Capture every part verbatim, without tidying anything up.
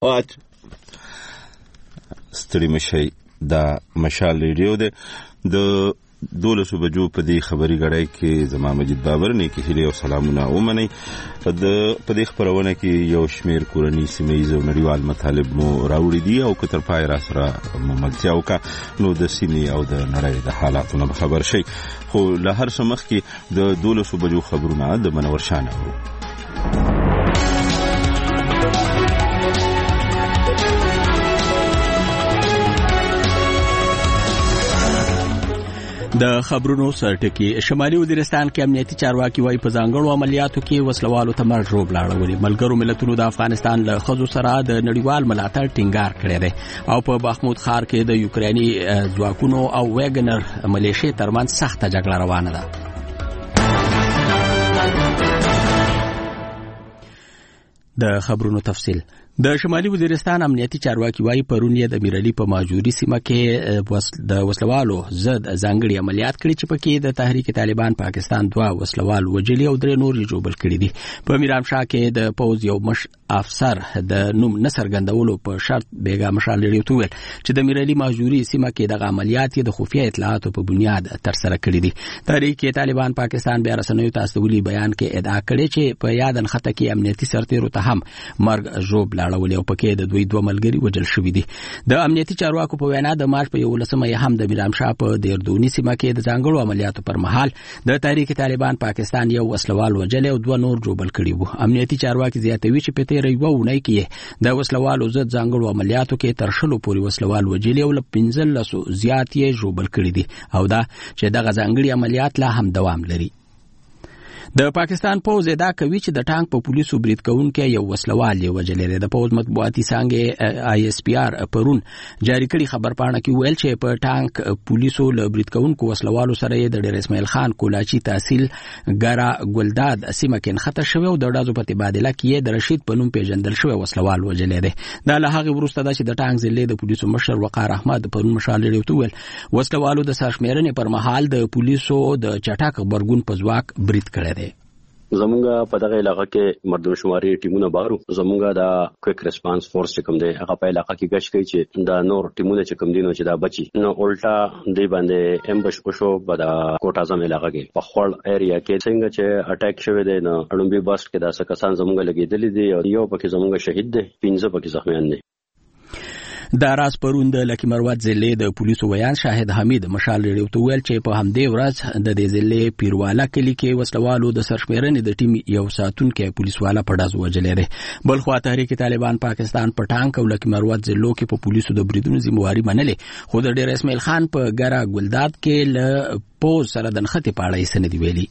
واټ ستړي مشي دا مشال ریډیو ده د دولسو بجو په دې خبري غړای کې زما مجید بابر نه کې هلي او سلامونه ومني د په دې خبرونه کې یو شمیر کورنی سیمې او نړیوال مطالب مو راوړي دي او کتر پای را سره مملتیا وکا نو د سیمې او د نړۍ د حالاتونو خبر شي خو له هر څه مخکې د دولسو بجو خبرونه د منور شانه ورو د خبرونو سرټکی شمالي وزیرستان کې امنیتي چارواکي وايي په ځانګړو عملیاتو کې وسلوالو ته مرګ روب لاړولي ملګرو ملتونو د افغانستان له خزو سره د نړیوال ملاتړ ټینګار کړی دی او په بخمود ښار کې د یوکراني ځواکونو او ویګنر ملیشې ترمنځ سخته جګړه روانه ده. د خبرونو تفصیل د شمالي وزیرستان امنیتي چارواکي وايي پرون یې د میرالي په ماجوري سیمه کې د وسلوالو ضد ځانګړي عملیات کړي چې پکې د تحریک طالبان پاکستان دوه وسلوال وجلي او درې نور جوړ کړي دي. په میرامشاه کې د پوز یو مش افسر د نوم نصر غندولو په شرط بیګا مشال لري تو چې د میرالي ماجوري سیمه کې د عملیات د خفیه اطلاعاتو په بنیاد تر سره کړي دي. تحریک طالبان پاکستان بیا رسنیو ته استولي بیان کې ادعا کړې چې په یادن خطه کې امنیتي سرتیرو ته هم مرګ جوړ لاړولې او پکې د دوی دوه ملګري وجل شوې دي. د امنیتي چارواکو په وینا د مارچ په یولسمه یې هم د میرامشاه په دیردونی سیمه کې د ځانګړو عملیاتو پر مهال د تحریک طالبان پاکستان یو وسلوال وجل او دوه نور جوړ کړي وو. امنیتي چارواکي زیاتوي چې په تیر یو ونې کې د وسلوالو ضد ځانګړو عملیاتو کې تر شلو پورې وسلوال وجل او ل پنځلسو زیات یې جوړ کړي دي او دا چې دغه ځانګړي عملیات لا هم دوام لري. د پاکستان پوز ادعا کوي چې د ټانک په پولیسو برید کوونکي یو وسلوال یې وجلې. د پوز مطبوعاتي څانګې آی اس پی آر پرون جاری کړي خبر پاڼه کې ویل چې په ټانک پولیسو له برید کوونکو وسلوالو سره د ډیر اسماعیل خان کولاچی تحصیل ګرا ګلداد سیمه کې خطر شوی او د ډازو په تبادله کې د رشید په نوم پیژندل شوی وسلوال وجلې دی. دا له هغه وروسته د چې د ټانک ضلع د پولیسو مشر وقار احمد پرون مشال لري تو ویل وسلوالو د سرشمیرنې پر مهال د پولیسو د چټاک خبرګون په ځواک برید کړی دی. زمونږه په دغه علاقې کې مردم شماري ټیمونه بارو زمونږه دا کویک ریسپانس فورس چې کوم دی هغه په علاقې کې گشت کوي چې دا نور ټیمونه چې کوم دي نو چې دا بچي نو الټا دی باندې امبش وشو په دا کوټ اعظم علاقې کې په خړ ایریا کې څنګه چې اٹیک شوی دی نو اړومبي بس کې دا څه کسان زمونږه لګیدل دي او یو پکې زمونږه شهید دی پنځه پکې زخمیان دي. دا راز پرون د لکی مروت ضلع د پولیسو ویان شاهد حمید مشال لري تو ویل چې په همدې ورځ د دې ضلع پیروالا کلی کې وسلوالو د سرشمیرنې د ټیم یو ساتونکو پولیسوالا په داز وجلې ده. بل خو تحریک طالبان پاکستان په ټانک او لکی مروت ضلع کې په پولیسو د بریدونو ذمہواری منلې خو د ډیر اسماعیل خان په ګرا ګلداد کې ل پوز سره د نخته پاړې سندې ویلي.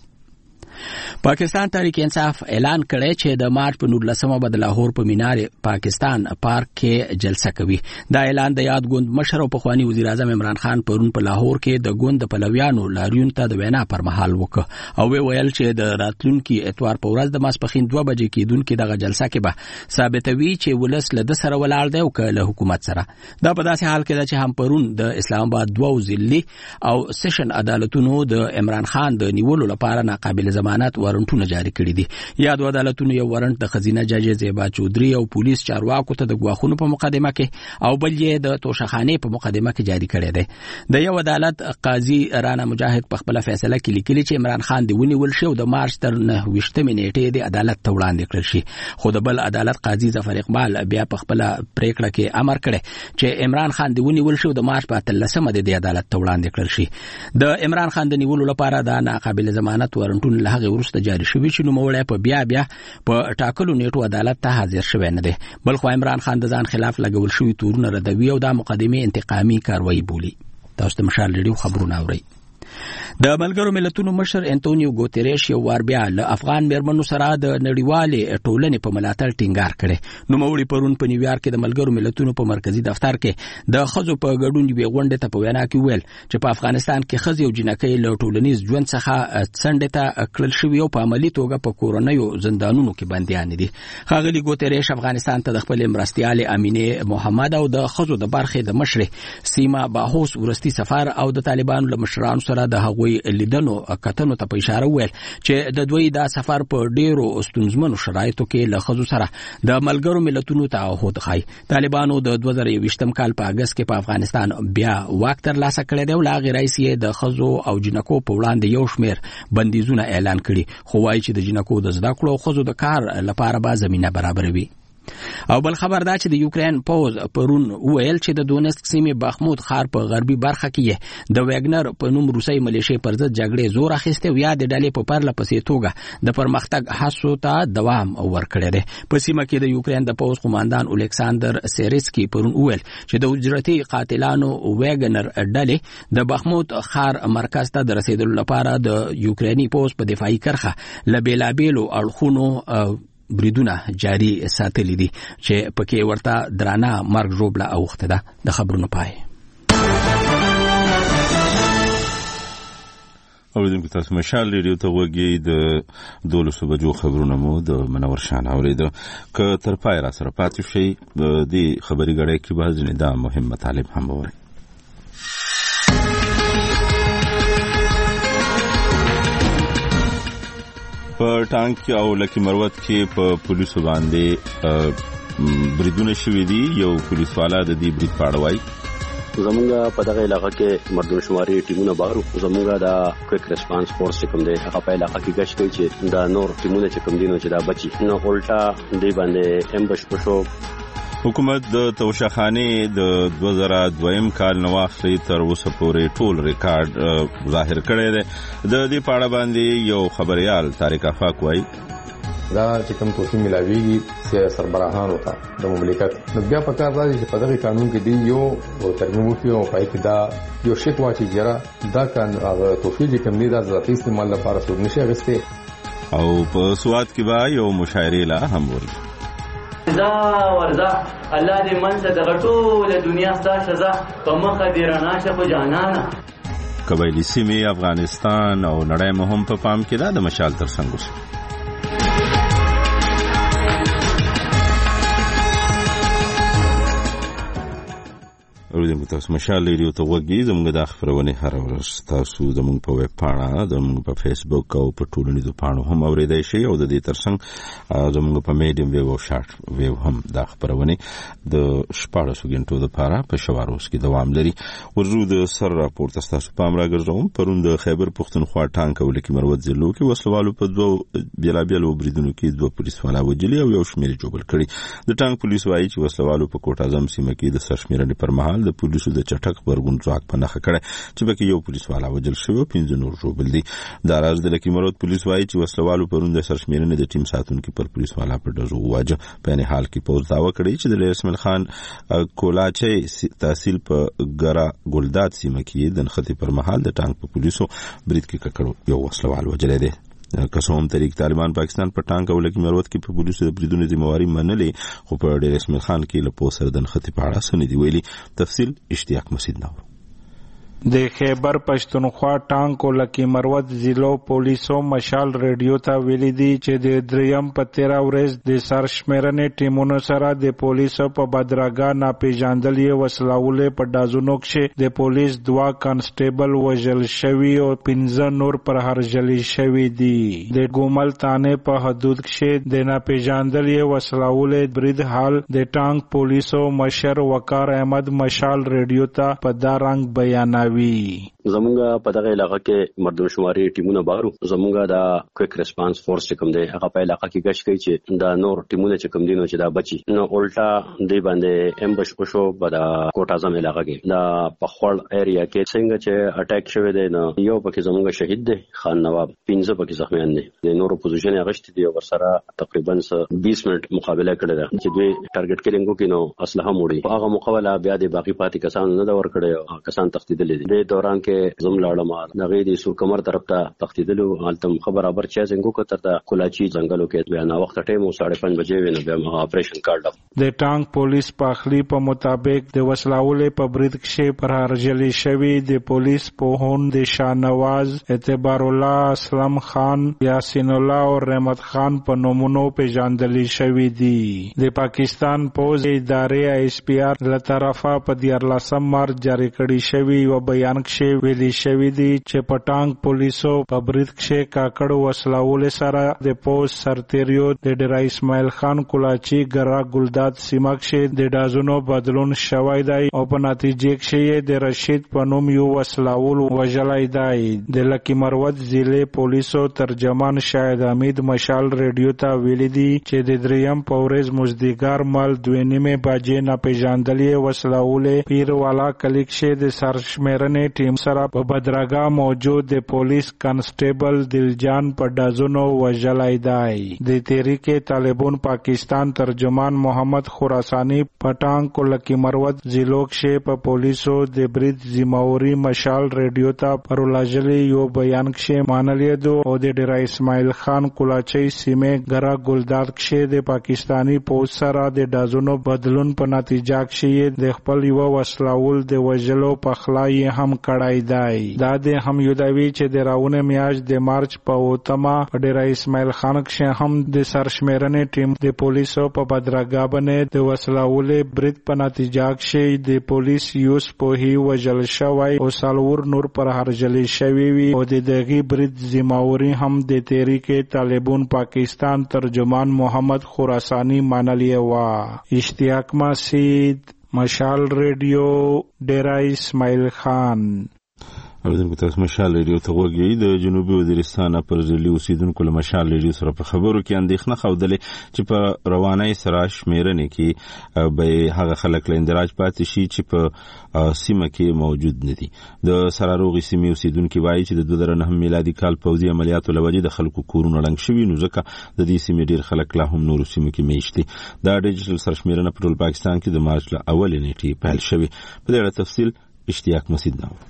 پاکستان تحریک انصاف اعلان کړی چې د مارچ په نولسمه به د لاهور په مینار پاکستان پارک کې جلسه کوي. دا اعلان د یاد ګوند مشر او پخوانی وزیر اعظم عمران خان پرون په لاهور کې د ګوند پلویانو لاریون ته د وینا پر مهال وکړ او ویل چې د راتلونکي اتوار په ورځ د ماسپخین دوه بجې کېدونکې دغه جلسه کې به ثابتوي چې ولس له د سره ولاړ دی او له حکومت سره. دا په داسې حال کې ده چې هم پرون د اسلام آباد دوه ضلعي او سیشن عدالتونو د عمران خان د نیولو لپاره ناقابل ضمانت وارنټونه جاری کړي دي. یاد عدالتونو یو وارنټ د خزینه جج زیبا چودري او پولیس چارواکو ته د غواخونو په مقدمه کې او بل یې د توشخانه په مقدمه کې جاری کړي دي. د یو عدالت قاضي رانا مجاهد په خپل فیصله کې لیکلي چې عمران خان دی ونیول شو د مارچ تر نه وشتمه نیټه د عدالت ته وړاندې کړل شي خو د بل عدالت قاضي ظفر اقبال بیا په خپل پریکړه کې امر کړی چې عمران خان دی ونیول شو د مارچ په اتلسمه د عدالت ته وړاندې کړل شي. د عمران خان د نیولو لپاره د ناقابل ضمانت وارنټونه له هغه وروسته جاری شوی چې نو موړی په بیا بیا په ټاکلو نیټو عدالت ته حاضر شوی نه دی. بل خو عمران خان د ځان خلاف لګول شوی تورونه ردوي او د مقدمه انتقامي کاروایی بولی. تاسو ته مشال لري خبرونه اورئ. د ملګرو ملتونو مشر انټونیو ګوتریش یو وار بیا له افغان میرمنو سره د نړیوالې ټولنې په ملاتړ ټینګار کړي. نو موړي پرون په نیویارک کې د ملګرو ملتونو په مرکزی دفتر کې د خزو په ګډون دی غونډه ته په وینا کې ویل چې په افغانستان کې خزي او جنکۍ له ټولنیز ژوند څخه څنډه ته کړل شوی او په عملی توګه په کورونیو زندانونو کې بنديان دي. خاغلی ګوتریش افغانستان ته د خپل مرستيال امینه محمد او د خزو د برخې د مشر سیما باهوس ورستی سفر او د طالبانو له مشرانو سره د هغوی دوی لیدنو کتنو ته په اشاره ویل چې د دوی دا سفر په ډیرو ستونزمنو شرایطو کې له ښځو سره د ملګرو ملتونو تعهد ښایي. طالبانو د دوه زره یوویشتم کال په اګست کې په افغانستان بیا واک ترلاسه کړی دی او له هغې راهیسې یې د ښځو او جنکو په وړاندې یو شمېر بندیزونه اعلان کړي، خو وایي چې د جنکو د زده کړو او ښځو د کار لپاره به زمینه برابروي. او بل خبر دا چې د یوکرين پوز پرون ویل چې د دونسک سیمې بخمود ښار په غربي برخه کې د ویګنر په نوم روسي ملیشي پر ضد جګړې زور اخیسته او یا د ډلې په پرله پسې توګه د پرمختګ هڅو ته دوام ورکړی دی. په سیمه کې د یوکرين د پوز قوماندان الکساندر سیریسکي پرون ویل چې د اجرتي قاتلانو ویګنر ډلې د بخمود ښار مرکز ته د رسیدلو لپاره د یوکريني پوز په دفاعي کرخه له بیلابیلو اړخونو بریدونه جاری ساتلی دي چې پکې ورته درانه مرګ ژوبله اوخته ده. د خبرونو پای اوریدونکو تاسو مشال ریډیو ته وګورئ. د دولسو بجو خبرونه مو د منور شان اوریدو. که تر پای را سره پاتې شئ د خبري غړې کې به ځینې دا مهم مطالب هم وورئ. په ټانک او لکی مروت کې په پولیسو باندې بریدونه شوي دي. یو پولیس والا د دې برید په اړه وایي زمونږ په دغه علاقه کې مردم شماري ټیمونه بارو. زمونږ د کویک ریسپانس فورس چې کوم دی هغه په علاقه کې گشت کوي چې دا نور ټیمونه چې کوم دي نو چې دا بچي نو الټا دی باندې امبش پشو. حکومت د توشخانه د دوه زره دویم کال نو اخري تر اوسه پورې ټول ریکارډ ظاهر کړی دی. د دې په اړه باندې یو خبريال طارق افاق وایي دا چې کوم توفیق ملاویږي سیاسي سربراهانو ته د مملکت نو بیا په کار راځي چې په دغه قانون کې دی یو ترمیم وکړي او پای کې دا یو شیک واچي جره دا کان هغه توفیق کوم دی د ذاتي استعمال لپاره څو نشي غسته. او په سواد کې به یو مشاعره لا هم ورته دا وردا الله دې منځ د غټوله دنیا ستاسو سزا په مخه دی راناشه په جانانا. قبایلی سیمې افغانستان او نړۍ مهم په پام کې دا د مشال تر څنګ وشو. اوریدونکو تاسو مشال ریډیو ته وګورئ. زموږ د خبرونه هر ورځ تاسو زموږ په ویب پاڼه زموږ په فیسبوک او په ټولنیزو پاڼو هم اوریدای شئ او د دې ترڅنګ زموږ په میډیم ویو او شارټ ویو هم د خبرونه د شپږ غنټو لپاره په شواروس کې دوام لري. ورجو د سر راپورټ تاسو پام راګرځوم. پرون د خیبر پختونخوا ټانک او لکی مروت ضلعو کې وسلوالو په دوه بیلابیلو بریدونو کې دوه پولیس والا وجلي او یو شمیر جوړ کړي. د ټانک پولیس وایي چې وسلوالو په کوټ اعظم سیمه کې د سرشمیرنې پر مهال د پولیسو د چټک برګون ځواک په نخښه کړه چې بکې یو پولیس والا وجل شو او پنځه نور ژوبل دي. د راز د لکی مروت پولیس وایي چې وسلوالو پرون د سرشمیرنې د ټیم ساتونکو پر پولیس والا په دزو واجه په نه حال کې پوز داوا کړی چې د اسماعیل خان کولاچي تحصیل په ګرا ګلداد سیمه کې د نخښې پر مهال د ټانک په پولیسو برید کې ککړو یو وسلوال وجل دی. قسم طریق طالبان پاکستان په ټانک او لکی مروت کې په پولیسو د بریدونو ذمہواری منلې خو په ډیر اسماعیل خان کې له پوسر د نخښې په اړه سندې ویلي. تفصیل اشتیاق مسعود نو د خیبر پښتونخوا ټانک او لکی مروت ضلعو پولیسو مشال ریډیو ته ویلي دي چې د دریم په تیرا ورځ د سرشمیرنې ټیمونو سره د پولیسو په بدراګا ناپېژاندلې وسلهولې په ډازونو کې د پولیس دوا کانسټیبل وژل شوي او پنځه نور پر هرجلي شوي دي. د ګومل تانه په حدود کې د ناپېژاندلې وسلهولې برید حال د ټانک پولیسو مشر وقار احمد مشال ریډیو ته په دا رنګ بیانوي. زمونږ په دغه علاقه کې مردم شماري ټیمونه بارو. زمونږ د کویک ریسپانس فورس چې کوم دی هغه په علاقه کې گشت کوي چې دا نور ټیمونه چې کوم دي نو چې دا بچي نو الټا دی باندې امبش پشو په د کوټ اعظم علاقه کې دا په خړ ایریا کې څنګه چې اٹیک شوی دی نو یو پکې زمونږ شهید دی خان نواب، پنځه پکې زخمیان دي. د نورو پوزیشن غشت دي او ورسره تقریبا بیس منټ مقابله کړې ده چې دوی ټارګټ کیلینګو کې نو اسلحه موړي. هغه مقابله بیا د باقي پاتې کسان نه دا ور کړی او کسان تختیدل دي. د دوران کې زم لاړم دغه د سور کمر طرف ته تختیدلو حالتم خبر ابر چا څنګه کو تر ته کولاچی ځنګلو کې بیا نا وخت ټیم ساڑھے پنځه بجې ویني بیا اپریشن کارډ. د ټانک پولیس په خلی په مطابق د وسلاولې په برید کې پر هرجلی شوی د پولیس په هون د شاهنواز اعتبار الله اسلام خان یاسین الله او رحمت خان په نومونو پیژندل شوی دي. د پاکستان پوز ادارې ایس پی آر له طرفه په دیارلسم مارچ جاری کړی شوی او بیان کې ویلي شوی دی چې پټانګ پولیسو په برید کې کاکړ وسلاول سره د پوس سرتیریو د ډیر اسماعیل خان کولاچی ګرا ګلداد سیمه کې د دازونو بدلون شوی دی او په نتیجه کې د رشید په نوم یو وسلاول وژلای دی. د لکی مروت ضلع پولیسو ترجمان شاهد حمید مشال ریډیو ته ویلي دي چې د دریم په ورځ مزدګار مال دوه نیمه بجې نه پیژندلې وسلاول پیروالا کلیک شه د سرشمیرنې ټیم سره په بدرګه موجود د پولیس کانسټیبل دلجان په دازونو وژلای دی. د تحریک طالبان پاکستان ترجمان محمد خراسانی پټانګ کو لکی مروت ضلع کې په پولیسو د برید ذمہواری مشال ریډیو ته پرولجلی یو بیان کې مانلې دو او د ډیر اسماعیل خان کولاچی سیمه ګرا ګلداد کې د پاکستانی پولیس سره د دازونو بدلون په نتیجه کې د خپل یو وسلاول د وژلو په خلای هم کړای دی. دا د هم یودوي چې د راونه میاش د مارچ په اوتما په ډیر اسماعیل خان کې هم د سرشمیرنې ټیم د پولیسو په بدرګه باندې د وسلاول برید په نتیجه کې د پولیس یوس په هی وژل شوی او سالور نور پر هرجلی شوی وی او د دغه برید ذمہواری هم د تحریک طالبان پاکستان ترجمان محمد خراسانی مانلی وا. اشتیاق مسید مشال ریډیو ډیر اسماعیل خان. اوریدونکو تاسو مشال ریډیو ته وګورئ. د جنوبي وزیرستان پر ضلع اوسیدونکو له مشال ریډیو سره په خبرو کې اندېښنه ښودلې چې په رواني سره شمیرنې کې به هغه خلک له اندراج پاتې شي چې په سیمه کې موجود نه دي. د سراروغي سیمې اوسیدونکو وایي چې د دوه زره نه میلادي کال پوځي عملیاتو لوجې د خلکو کورونه ړنګ شوي نو ځکه د دې سیمې ډیر خلک لا هم نورو سیمو کې میشتي. دا ډیجیټل سرشمیرنه په ټول پاکستان کې د مارچ له اولې نیټې پیل شوې. په دې اړه تفصیل اشتیاق مسید نو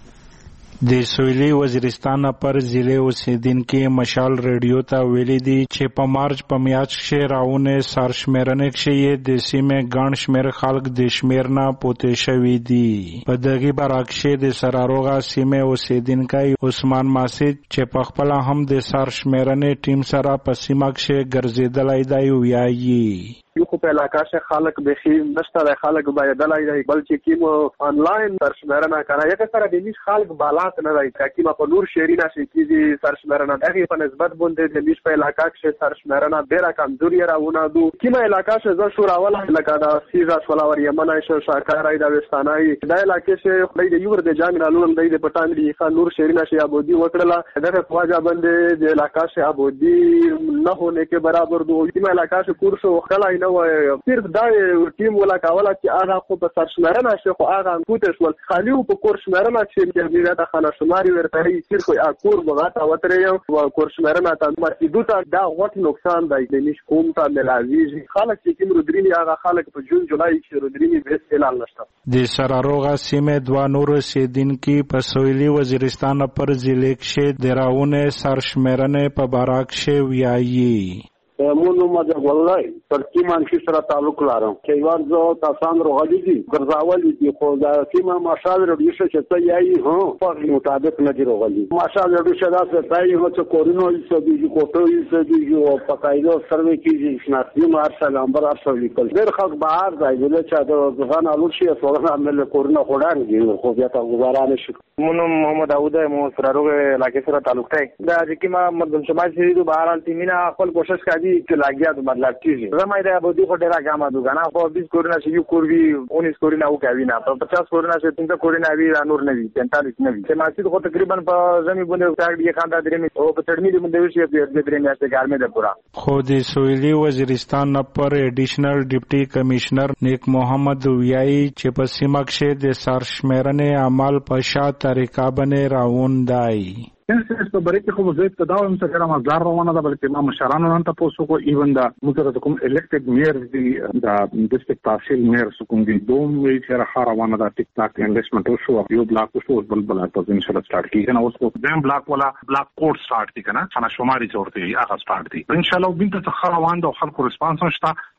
د سویلي وزیرستان پر ضلع اوسیدونکو مشال ریډیو ته ویلي دي چې په مارچ په میاشت کې راونه سرشمیرنې کې د سیمې ګڼ شمیر خلک د شمیرنا پوتې شوي دي. په دغه برعکس د سراروغه سیمې اوسیدونکو عثمان ماسید چې په خپل هم د سرشمیرنې ټیم سره په سیمه کې ګرځیدلای دی ویایي. یو خو په علاقه کې خلک به خې نشته د خلک باید دلای دی بلکې کیمو آنلاین سرشمیرنه کوي. یو سره د نش خلک بالات نه راځي کیمه په نور شهري نشي کیږي سرشمیرنه دغه په نسبت باندې د نش په علاقه کې سرشمیرنه ډیره کمزوري راونه دو. کیمه علاقه کې ز شو راول لکه دا سیزا سولاور یمن شو شاکارای د وستانای د علاقه کې خدای د یور د جنگ نالون د پټان دی خان نور شهري نشي ابودي وکړه دغه خواجه باندې د علاقه کې ابودي نه هونه کې برابر دو. کیمه علاقه کې کورسو خلای نو صرف دا ټیم ولا کاوله چې هغه خو په سرشمیرنه شي خو هغه کوټه شول خالی په کورشمیرنه چې د دا خانه شماري ورته هي صرف اکور بغاته وتره او کورشمیرنه ته مرتدو ته دا غوټ نقصان دی د نش کوم ته ملاوي خلک چې کوم رودرینی هغه خلک په جون جولای کې رودرینی بیس اعلان نشته. د سراروغه سیمه دوه نور سیدونکو په سویلي وزیرستان پر ضلع کې د راونه سرشمیرنه په باراک کې ویایي. مونږ ماده ولای ترکی مانشي سره تعلق لرم چې ورځو تاسو روغلي دي ګرځاول دي خو دا سیمه ماشال رډیو چې ته یې هو په مطابق نه دی روغلي ماشال رډیو چې دا څه تای هو چې کورونو یې دي کوټو یې دي او په قاعده سروي کې شناختی مارشال امبر ارسل لیکل ډېر خلک بهر ځای ول چې دا غان الو شي څنګه عمل کورونه خوړان دي خو بیا ته گزارانه شي. مونږ محمد داوود مو سره روغه علاقې سره تعلق دی دا چې ما مردم سماج سری دو بهر التیمینا خپل کوشش کوي چې لاګیا د مطلب کیږي زمای دا به دوه ډیره ګامه دوګانا خو بیس کورونه چې یو کوروي اونیس کورونه او کوي نه په پچاس کورونه چې څنګه کورونه وی را نور نه وي پینتالیس نه وي چې ماسي خو تقریبا په زمي باندې تاګ یې خاندا درې او په تړمي دې باندې وشي په درې میاشتې ګارمه ده پورا. خو د سویلي وزیرستان پر ایډیشنل ډیپټي کمشنر نیک محمد ویایي چې په سیمه کې د سرشمیرنې عمل په شاته طریقه باندې راوون دی. This is the break of the Tadam Sakama Zarwana, but Imam Sharananta Posoko, even the Mutarakum elected mayor, the, the district Tahsil mayor, Sukundi Dome, which are Harawana, the TikTok investment also of you black to show Bulbala position start. He can also then black wala black court start, the Kana, Shomari or the Aga start. Inshallah, Binta Harawan, the Halko response,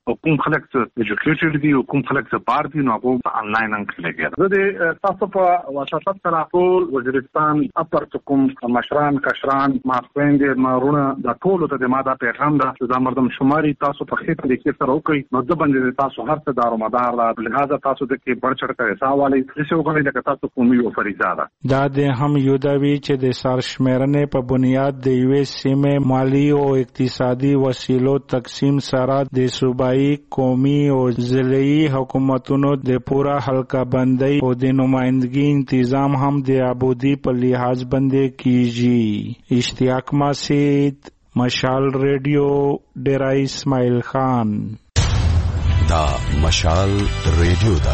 او کوم خلک چې ایجوکیټډ دي او کوم خلک چې بار دي نو هغه انلاین هم کلیږي. زه د تاسو په واسطه سره ټول وزیرستان اپر کوم مشران کشران مافویند مارونه د ټولو ته ما دا پیغام ده چې د مردم شماري تاسو په خېټه د کې سره وکړي نو د باندې تاسو هر څه دارو مدار لا لہذا تاسو د کې بڑ چړ کړی سوالي چې وګورئ لکه تاسو کومي او فریضه ده. دا د هم یودوي چې د سرشمېرنې په بنیاد د یوې سیمې مالی او اقتصادي وسیلو تقسیم سره د صوبایي قومي او ضلعي حکومتونو د پورا حلقه بندۍ او د نمائندګي تنظیم هم د ابودي په لحاظ باندې کیږي. اشتیاق ماسید، مشال ریډیو، ډیرا اسماعیل خان. دا مشال ریډیو دا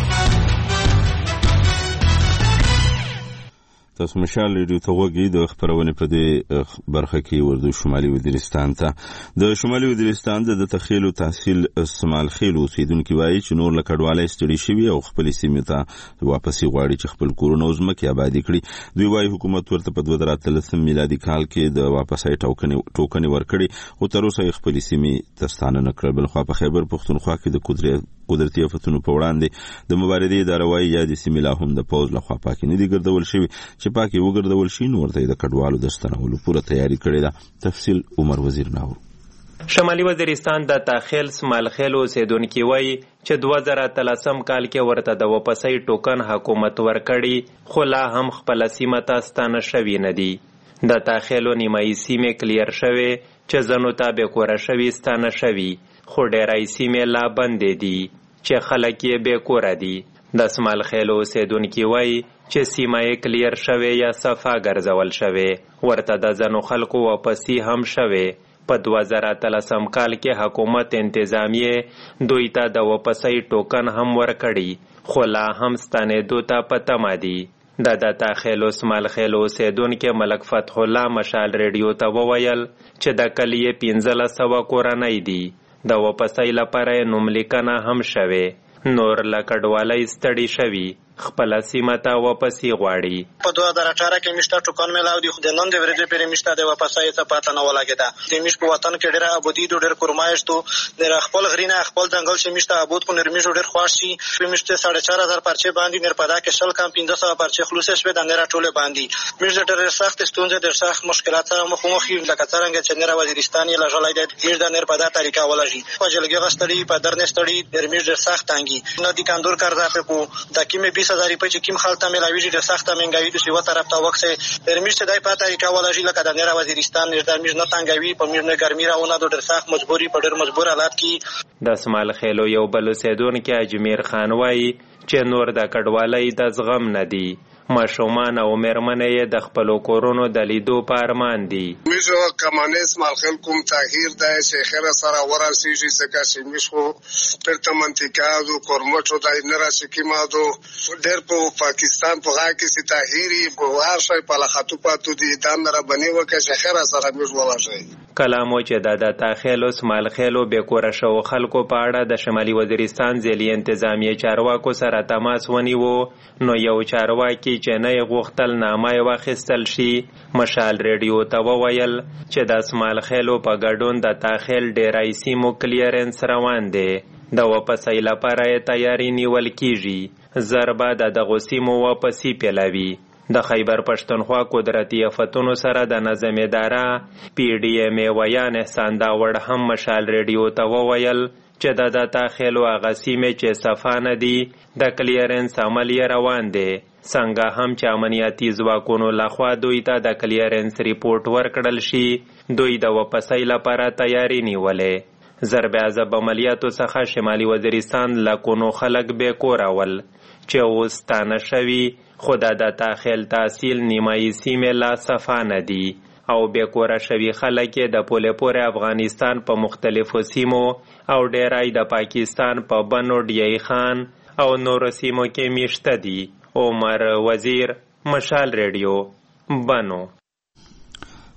تاسو مشال ریډیو ته وګورئ. د خبرونه په دې برخه کې ورده شمالي وزیرستان ته د شمالي وزیرستان د تخیل او تحصیل استعمال خېل اوسیدونکو وایي چې نور لکډواله استړي شوی او خپل سیمه ته واپسی غواړي چې خپل کورونه وزمکه آبادی کړي. دوی وایي حکومت ورته په دوه زره اتلسم میلادي کال کې د واپسای ټوکنې ټوکنې ورکړي او تر اوسه خپل سیمه تستانه نکړل. بل خو په خیبر پختونخوا کې د قدرت قدرتي آفتونو په وړاندې د مبارزې اداره وایي یا د سیمه لا هم د پوز لخوا پاکي نه دي ګرځول شوی چې پاکي وګرځول شي نو ورته د کډوالو د ستنولو پوره تیاری کړې ده. تفصیل عمر وزیر ناور. شمالي وزیرستان د تاخیل سمالخیل اوسیدونکي وایي چې دوه زره اتلسم کال کې ورته د واپسۍ ټوکن حکومت ورکړي خو لا هم خپل سیمه ته ستانه شوي نه دي. د تاخیلو نیمایي سیمې کلیر شوي چې ځنو ته بې کوره شوي ستانه شوي خو ډیرای سیمې لا بندې دي چې خلک یې بې کوره دي. د سمالخیل اوسیدونکي وایي چې سیمه یې کلیر شوي یا صفا ګرځول شوي ورته د ځنو خلکو واپسی هم شوي. په دوه زره اتلسم کال کې حکومت انتظامیه دوی ته د واپسۍ ټوکن هم ورکړي خو لا هم ستنېدو ته په تمه دي. د د تاخیلو سمالخیلو اوسیدونکي ملک فتح الله مشال ریډیو ته وویل چې د کلیې پنځلس سوه کورنۍ دي. د واپسۍ لپاره نوملیکنه هم شوي. نور لکډوالۍ ستړي شوي خپل سیمه ته واپسی غواړي. په دوه زره اټھارہ کې مشته ټوکن ملاو دي خو د نن د ورځې پرې مشته د واپسۍ څخه پاتې نه ولاګیدا. د مش په وطن کې ډېر ابودي ډېر کورمایش تو د خپل غرینه خپل ځنګل چې مشته ابود کو نرمي ډېر خوښ شي. په مشته ساڑھے چار هزار پرچې باندې نر پدا کې شل کم پنځه سوه پرچې خلاص شوه د نر ټوله باندې. مش ډېر سخت ستونزې ډېر سخت مشکلات سره مخامخ یو لکه څنګه چې نر وزیرستان یې لږلای دی هیڅ د نر پدا طریقه ولږي په جلګي غستړي په درنه ستړي د مش ډېر سخت انګي نو د کاندور کارزه په کو د کیمه بیس هزار په چې کیم خلته ملاویږي د سخته منګوي د سیو طرف ته وخت درمیش ته دای په طریقه ولږي لکه د نړۍ وزیرستان نړۍ میز نه تنګوي په میز نه ګرمي راونه د ډېر سخت مجبوري په ډېر مجبور حالات کې. د سمالخیلو یو بل اوسیدونکي اجمیر خان وایي چې نور د کډوالۍ د زغم نه دي. ماشومان او مېرمنې یې د خپلو کورونو د لیدو په ارمان دي. میشو کمانې سمالخیل کوم تغییر دی چې خیره سره ورسېږي ځکه چې موږ خو پرته منطقه دو کورمټو دای نه راشي کیما دو ډېر په پاکستان په هغه کې چې تغییري په هر شی په لخاتو پاتو دي دا نه را بني وکړي چې خیره سره موږ ولاشي. کلامو چې د د تاخیلو سمالخیلو بې کوره شو خلکو په اړه د شمالي وزیرستان ځلي انتظامیه چارواکو سره تماس ونیو نو یو چارواکي چې نه یې غوښتل نامه یې واخیستل شي. مشال ریډیو ته وویل چې د سمالخیلو په ګډون د تاخیل ډیرای سیمو کلیرنس روان دی. د واپسۍ لپاره یې تیاری نیول کیږي. زر به د دغو سیمو واپسی پیلوي. د خیبر پښتونخوا قدرتي آفتونو سره د نظم اداره پی ډي ایم ای ویان احسان داوړ هم مشال ریډیو ته وویل چې د د تاخیلو هغه سیمې چې صفا نه دي د کلیرنس عمل یې روان دی. څنګه هم چې امنیتي ځواکونو لخوا دوی ته د کلیرنس ریپورټ ورکړل شي دوی د واپسۍ لپاره تیاری نیولې. ضرب عذاب عملیاتو څخه شمالي وزیرستان لکونو خلک بې کوره ول چې اوس ستانه شوي خو د تاخیل تحصیل نیمایي سیمې لا صفا نه دي او بې کوره شوي خلک یې د پولې پورې افغانستان په مختلفو سیمو او ډیرای د پاکستان په بنو ډیای خان او نورو سیمو کې میشته دي. عمر وزیر، مشال ریډیو، بنو.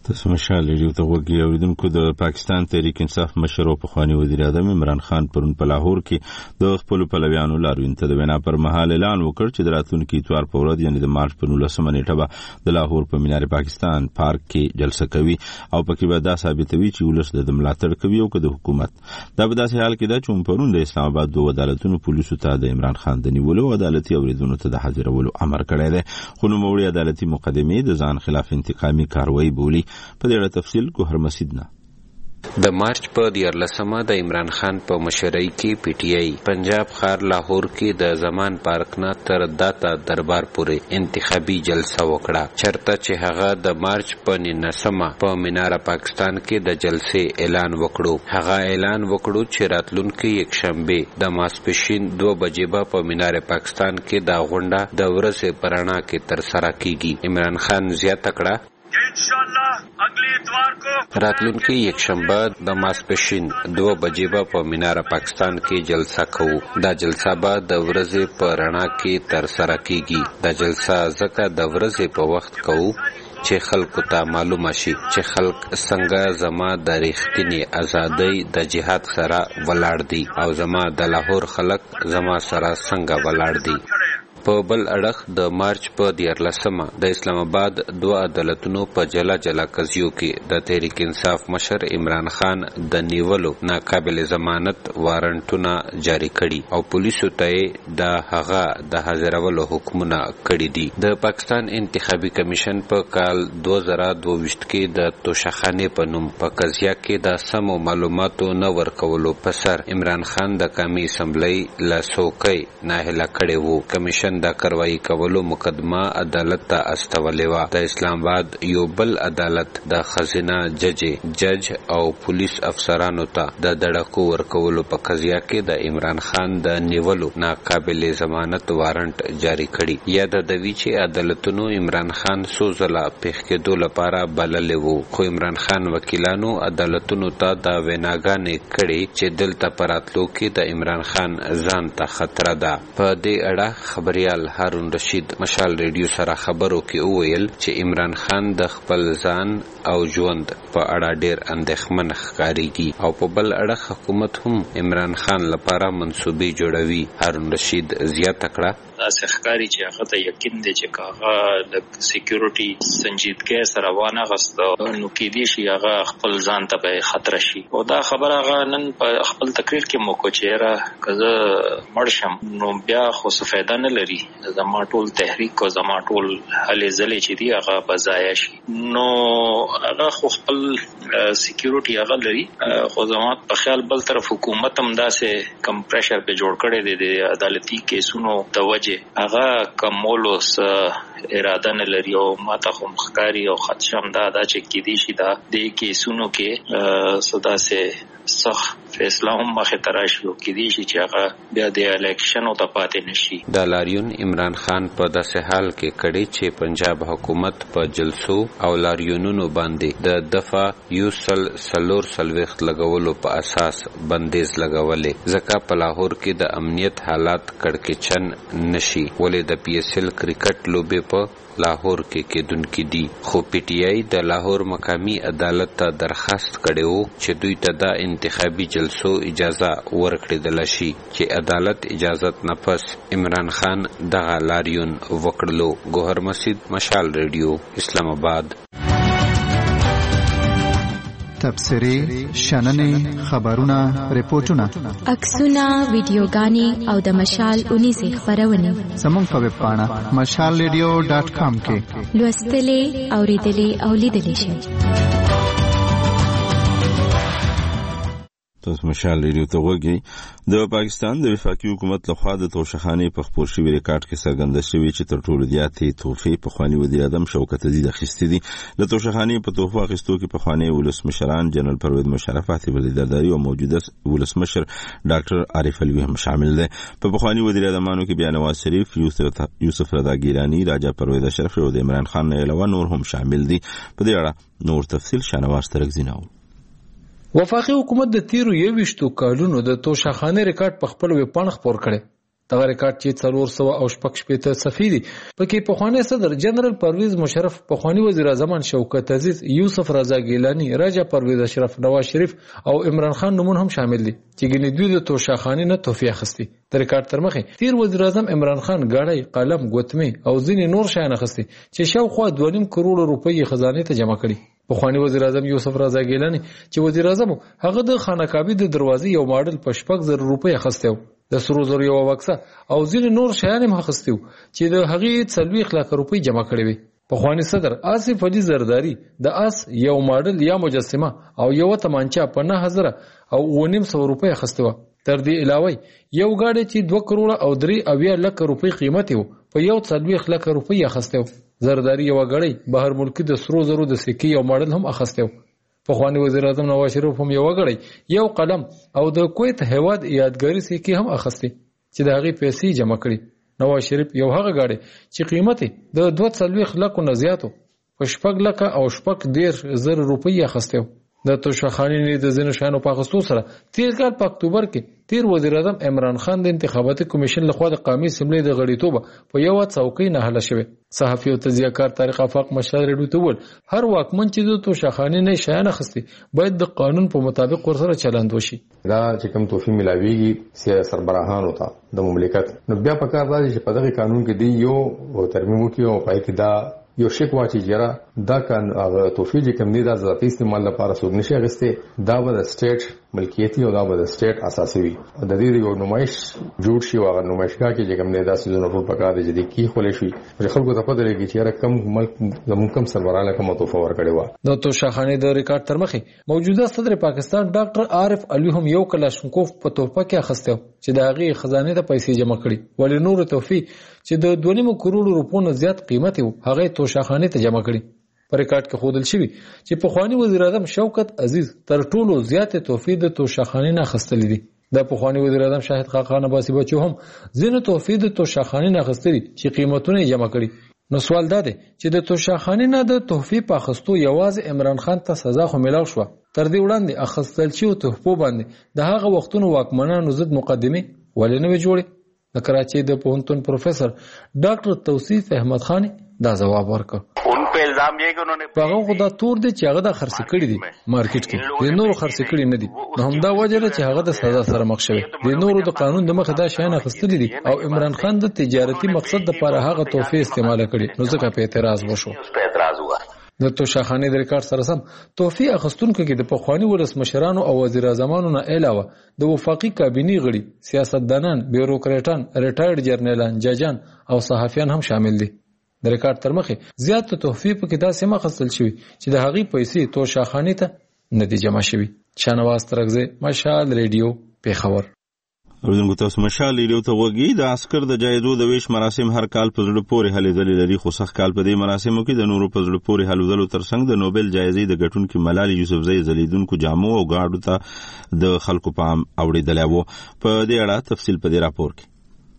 تاسو مشال ریډیو ته وګورئ. اوریدونکو د پاکستان تحریک انصاف مشر او پخوانی وزیر اعظم عمران خان پرون په لاهور کې د خپل پلویانو لاروین ته د وینا پر مهال اعلان وکړ چې د راتلونکي اتوار په ورځ یعنی د مارچ په نولسمه نیټه به د لاهور په مینار پاکستان پارک کې جلسه کوي او پکې به دا ثابتوي چې ولس د ملاتړ کوي او که د حکومت. دا په داسې حال کې ده چې پرون د اسلام آباد دوه عدالتونو پولیسو ته د عمران خان د نیولو او عدالتي اوریدونو ته د حاضرولو امر کړی دی، خو نوموړي عدالتي مقدمې د ځان خلاف انتقامي کاروایی بولي. په دې اړه تفصیل ګوهر مسجد نه. د مارچ په دیارلسمه د عمران خان په مشرۍ کې پی ټی آی پنجاب خار لاهور کې د زمان پارک نه تر داتا دربار پورې انتخابي جلسه وکړه، چرته چې هغه د مارچ په نولسمه په مینار پاکستان کې د جلسې اعلان وکړو. هغه اعلان وکړو چې راتلونکي یک شنبه د ماسپښین دوه بجې به په مینار پاکستان کې د غونډه د ورځې پرانا کې تر سره کیږي. عمران خان زیاته کړه راتلونکي یک شنبه د ماسپښین دوه بجې به په مینار پاکستان کې جلسه کوو. دا جلسه به د ورځې په رڼا کې تر سره کیږي. دا جلسه ځکه د ورځې په وخت کوو چې خلکو ته معلومه شي چې خلک څنګه زما د ریښتینې ازادۍ د جهاد سره ولاړ دي او زما د لاهور خلک زما سره څنګه ولاړ دي. په بل اړخ د مارچ په دیارلسمه د اسلام آباد دوه عدالتونو په جلا جلا قضیو کې د تحریک انصاف مشر عمران خان د نیولو ناقابل ضمانت وارنټونه جاری کړي او پولیسو ته د هغه د حاضرولو حکمونه کړي دي. د پاکستان انتخابي کمیشن په کال دوه زره دوه ویشت کې د توشخانه په نوم په قضیه کې د سمو معلوماتو نه ورکولو په سر عمران خان د قومي اسمبلی له څوکۍ ناهیله کړی وو. کمیشن د کاروایی کولو مقدمه عدالت ته استولې وه. د اسلام آباد یو بل عدالت د خزینه جج جج او پولیس افسرانو ته د دړکو ورکولو په قضیه کې د عمران خان د نیولو ناقابل ضمانت وارنټ جاری کړي. یاد دوی چې عدالتونو عمران خان څو ځله پیښ کېدو لپاره بللی وو، خو عمران خان وکیلانو عدالتونو ته دا ویناګانې کړي چې دلته په راتلو کې د عمران خان ځان ته خطره ده. په دې اړه خبري هارون رشید مشال ریډیو سره خبرو کې وویل چې عمران خان د خپل ځان او ژوند په اړه ډیر اندېښمن ښکارېږي او په بل اړه حکومت هم عمران خان لپاره منصوبې جوړوي. هارون رشید زیاته کړه داسې ښکاري چې هغه ته یقین دی چې هغه د سکیورټي سنجیدګۍ سره وانغسته نو کېدای شي هغه خپل ځان ته به خطر شي. او دا خبره هغه نن په خپل تقریر کې مو کو چې یاره که زه مړ شم نو بیا خو څه فایده نه لري، زما ټول تحریک او زما ټول هلې ځلې چې دي هغه به ضایع شي. نو هغه خو خپل سکیورټي هغه لري، خو زما په خیال بل طرف حکومت هم داسې کم پریشر په جوړ کړی دی د عدالتي کیسونو د وجې هغه کمولو څه اراده نه لري. او ماته خو ښکاري او خدشم دا ده چې کېدای شي دا د کیسونو کې څه داسې سخت فیصله هم مخې ته راشي او کېدای شي چې هغه بیا د الیکشنو ته پاتې نه شي. دا لاریون عمران خان په داسې حال کې کړی چې پنجاب حکومت په جلسو او لاریونونو باندې د دفعه یو سل څلور څلوېښت لګولو په اساس بندیز لګولې، ځکه په لاهور کې د امنیت حالات کړکېچن نشي. ولې د پی ایس ایل کرکټ لوبې په لاهور کې کېدونکي دي، خو پی ټی آی د لاهور مقامی عدالت ته درخواست کړی و چې دوی ته د انتخابي جلسو اجازه ورکړل شي، چې عدالت اجازت نه پس عمران خان دغه لاریون وکړلو. ګوهر مسجد مشال ریډیو اسلام آباد. تبصرې، شننې، خبرونه، ریپورتونه، عکسونه، ویډیوګانې او د مشال اونیزې خپرونې زموږ په ویب پاڼه مشال ریډیو ډاټ کام کې لوستلې، اوریدلې او لیدلې شئ. تاسو مشال ریډیو ته وګورئ. د پاکستان د وفاقي حکومت لخوا د توشخانې په خپور شوي ریکارډ کې څرګنده شوې چې تر ټولو زیاتې تحفې پخواني وزیر اعظم شوکت عزیز اخیستې دي. د توشخانې په تحفو اخیستو کې پخواني ولسمشران جنرال پرویز مشرف، آصف علي زرداري او موجوده ولسمشر ډاکټر عارف علوي هم شامل دي. په پخواني وزیر اعظمانو کې بیا نواز شریف، یوسف رضا ګیلاني، راجا پرویز اشرف او د عمران خان نه علاوه نور هم شامل دي. په دې اړه نور تفصیل شانواز ترکزیناو. وفاقي حکومت د تیرو یویشتو کالونو د توشخانه ریکارډ په خپل ویب پاڼه خپور کړي. دغه ریکارډ چې څلور سوه او شپږ شپېته صفحې دي. پکې پخوانی صدر جنرال پرویز مشرف، پخوانی وزیر اعظم شوکت عزیز، یوسف رضا ګیلانی، راجا پرویز اشرف، نواز شریف او عمران خان نومونه هم شامل دي چې ګینې دوی د توشاخانې نه تحفې اخیستي. د ریکارډ تر مخې تیر وزیر اعظم عمران خان ګاډۍ، قلم، ګوتمې او ځینې نور شیان اخیستي چې شاوخوا دوه نیم کروڑ روپۍ خزانې ته جمع کړي. پخوانی وزیر اعظم یوسف رضا ګیلانی چې وزیر اعظم هغه د خانقابي د دروازې یو ماډل په شپږ زره روپۍ اخیستی و، د سرو زرو یوه بکسه او ځینې نور شیان هم اخیستي وو چې د هغې څلوېښت لکه روپۍ جمع کړې وې. پخوانی صدر آصف علي زرداري د آس یو ماډل یا مجسمه او یوه تمانچه په نهه زره او اوه نیم سوه روپۍ اخیستې وه. تر دې علاوه یو ګاډی چې دوه کروړه او درې اویا لکه روپۍ قیمت و په یو څلوېښت لکه روپۍ اخیستی و. زرداري یوه ګړۍ بهر ملکي د سرو زرو د سکې یو ماډل هم اخیستی و. پخوانی وزیر اعظم نواز شریف هم یوه ګړۍ، یو قلم او د کویت هیواد یادګاري سکې هم اخیستې چې د هغې پیسې جمع کړي. نواز شریف یو هغه ګاډی چې قیمت د دوه څلوېښت لکو نه زیاتو په شپږ لکه او شپږ دېرش زره روپۍ اخیستی و. د توشاخانې د ځینو شیانو په اخیستو سره تیر کال په اکتوبر کې تیر وزیر اعظم عمران خان د انتخاباتي کمیشن لخوا د قومي اسمبلۍ د غړیتوبه په یوه څوکۍ نهاله شوی. صحافي او تجزیه‌کار طارق آفاق مشال ریډیو ته وویل هر واکمن چې د توشاخانې نه شیان اخیستي باید د قانون په مطابق ورسره چلند وشي. دا چې کوم تحفې ملاویږي سربراهانو ته د مملکت، نو بیا پکار دا چې په دغه قانون کې دی یو ترمیم وکړي او پای کې دا یو شک واچي جره دا کان هغه توفیق چې کوم دی دا ذاتي استعمال لپاره څوک نشي اخیستی، دا به د سټیټ ملکیتي او دا به د سټیټ اساسي وي. د دې یو نمایش جوړ شي او هغه نمایشګاه کې چې کوم دی دا سيزونه ټول پکار دي چې کی خولې شي چې خلکو ته پته لګي چې را کم ملک زموږ کم سربراهانه کوم توفه ورکړي و. د توشاخانې د ریکارډ تر مخې موجوده صدر پاکستان ډاکټر عارف علي هم یو کلاشنکوف په توپه کې اخیستی چې د هغې خزانې ته پیسې جمع کړي، ولې نور توفې چې د دوه نیم کروړو روپو نه زیات قیمت و هغې توشاخانې ته جمع کړي. په ریکارډ کې ښودل شوي چې پخوانی وزیر اعظم شوکت عزیز تر ټولو زیاتې تحفې د توشاخانې نه اخیستلې دي. د پخوانی وزیر اعظم شاهد خاقان عباسي بچو هم ځینې تحفې د توشاخانې نه اخیستلي چې قیمتونه یې جمع کړي. نو سوال دا دی چې د توشاخانې نه د تحفې په اخیستو یوازې عمران خان ته سزا خو میلاو شوه، تر دې وړاندې اخیستل شویو تحفو باندې د هغه وختونو واکمنانو ضد مقدمې ولې نه وې جوړې؟ د کراچۍ د پوهنتون پروفیسر ډاکټر توصیف احمد خان دا ځواب ورکړ. په هغه خو دا تور دی چې هغه دا خرڅې کړي دي مارکیټ کې، د نورو خرڅې کړي نه دي. نو همدا وجه ده چې هغه د سزا سره مخ شوی، د نورو د قانون د مخې دا شیان اخیستلي دي او عمران خان د تجارتي مقصد دپاره هغه تحفې استعماله کړي، نو ځکه په اعتراض وشو. د توشاخانې د ریکارډ سره سم تحفې اخیستونکو کې د پخواني ولسمشرانو او وزیر اعظمانو نه علاوه د وفاقي کابینې غړي، سیاستدانان، بیوروکریټان، ریټایرډ جرنیلان، ججان او صحافیان هم شامل دي. د ریکارډ تر مخې زیات تحفې پکې داسې هم اخیستل شوي چې د هغې پیسې توشاخانې ته نه دي جمع شوي. شاهنواز ترکزی، مشال ریډیو، پېښور. اوریدونکو تاسو مشال ریډیو ته غوږی. د عسکر د جایزو د ویش مراسم هر کال په زړه پورې هلې ځلې لري، خو سخت کال په دې مراسمو کې د نورو په زړه پورې هلو ځلو ترڅنګ د نوبل جایزې د ګټونکي ملالۍ یوسفزۍ ځلیدونکو جامو او ګاډو ته د خلکو پام اوړېدلی و. په دې اړه تفصیل په دې راپور کې.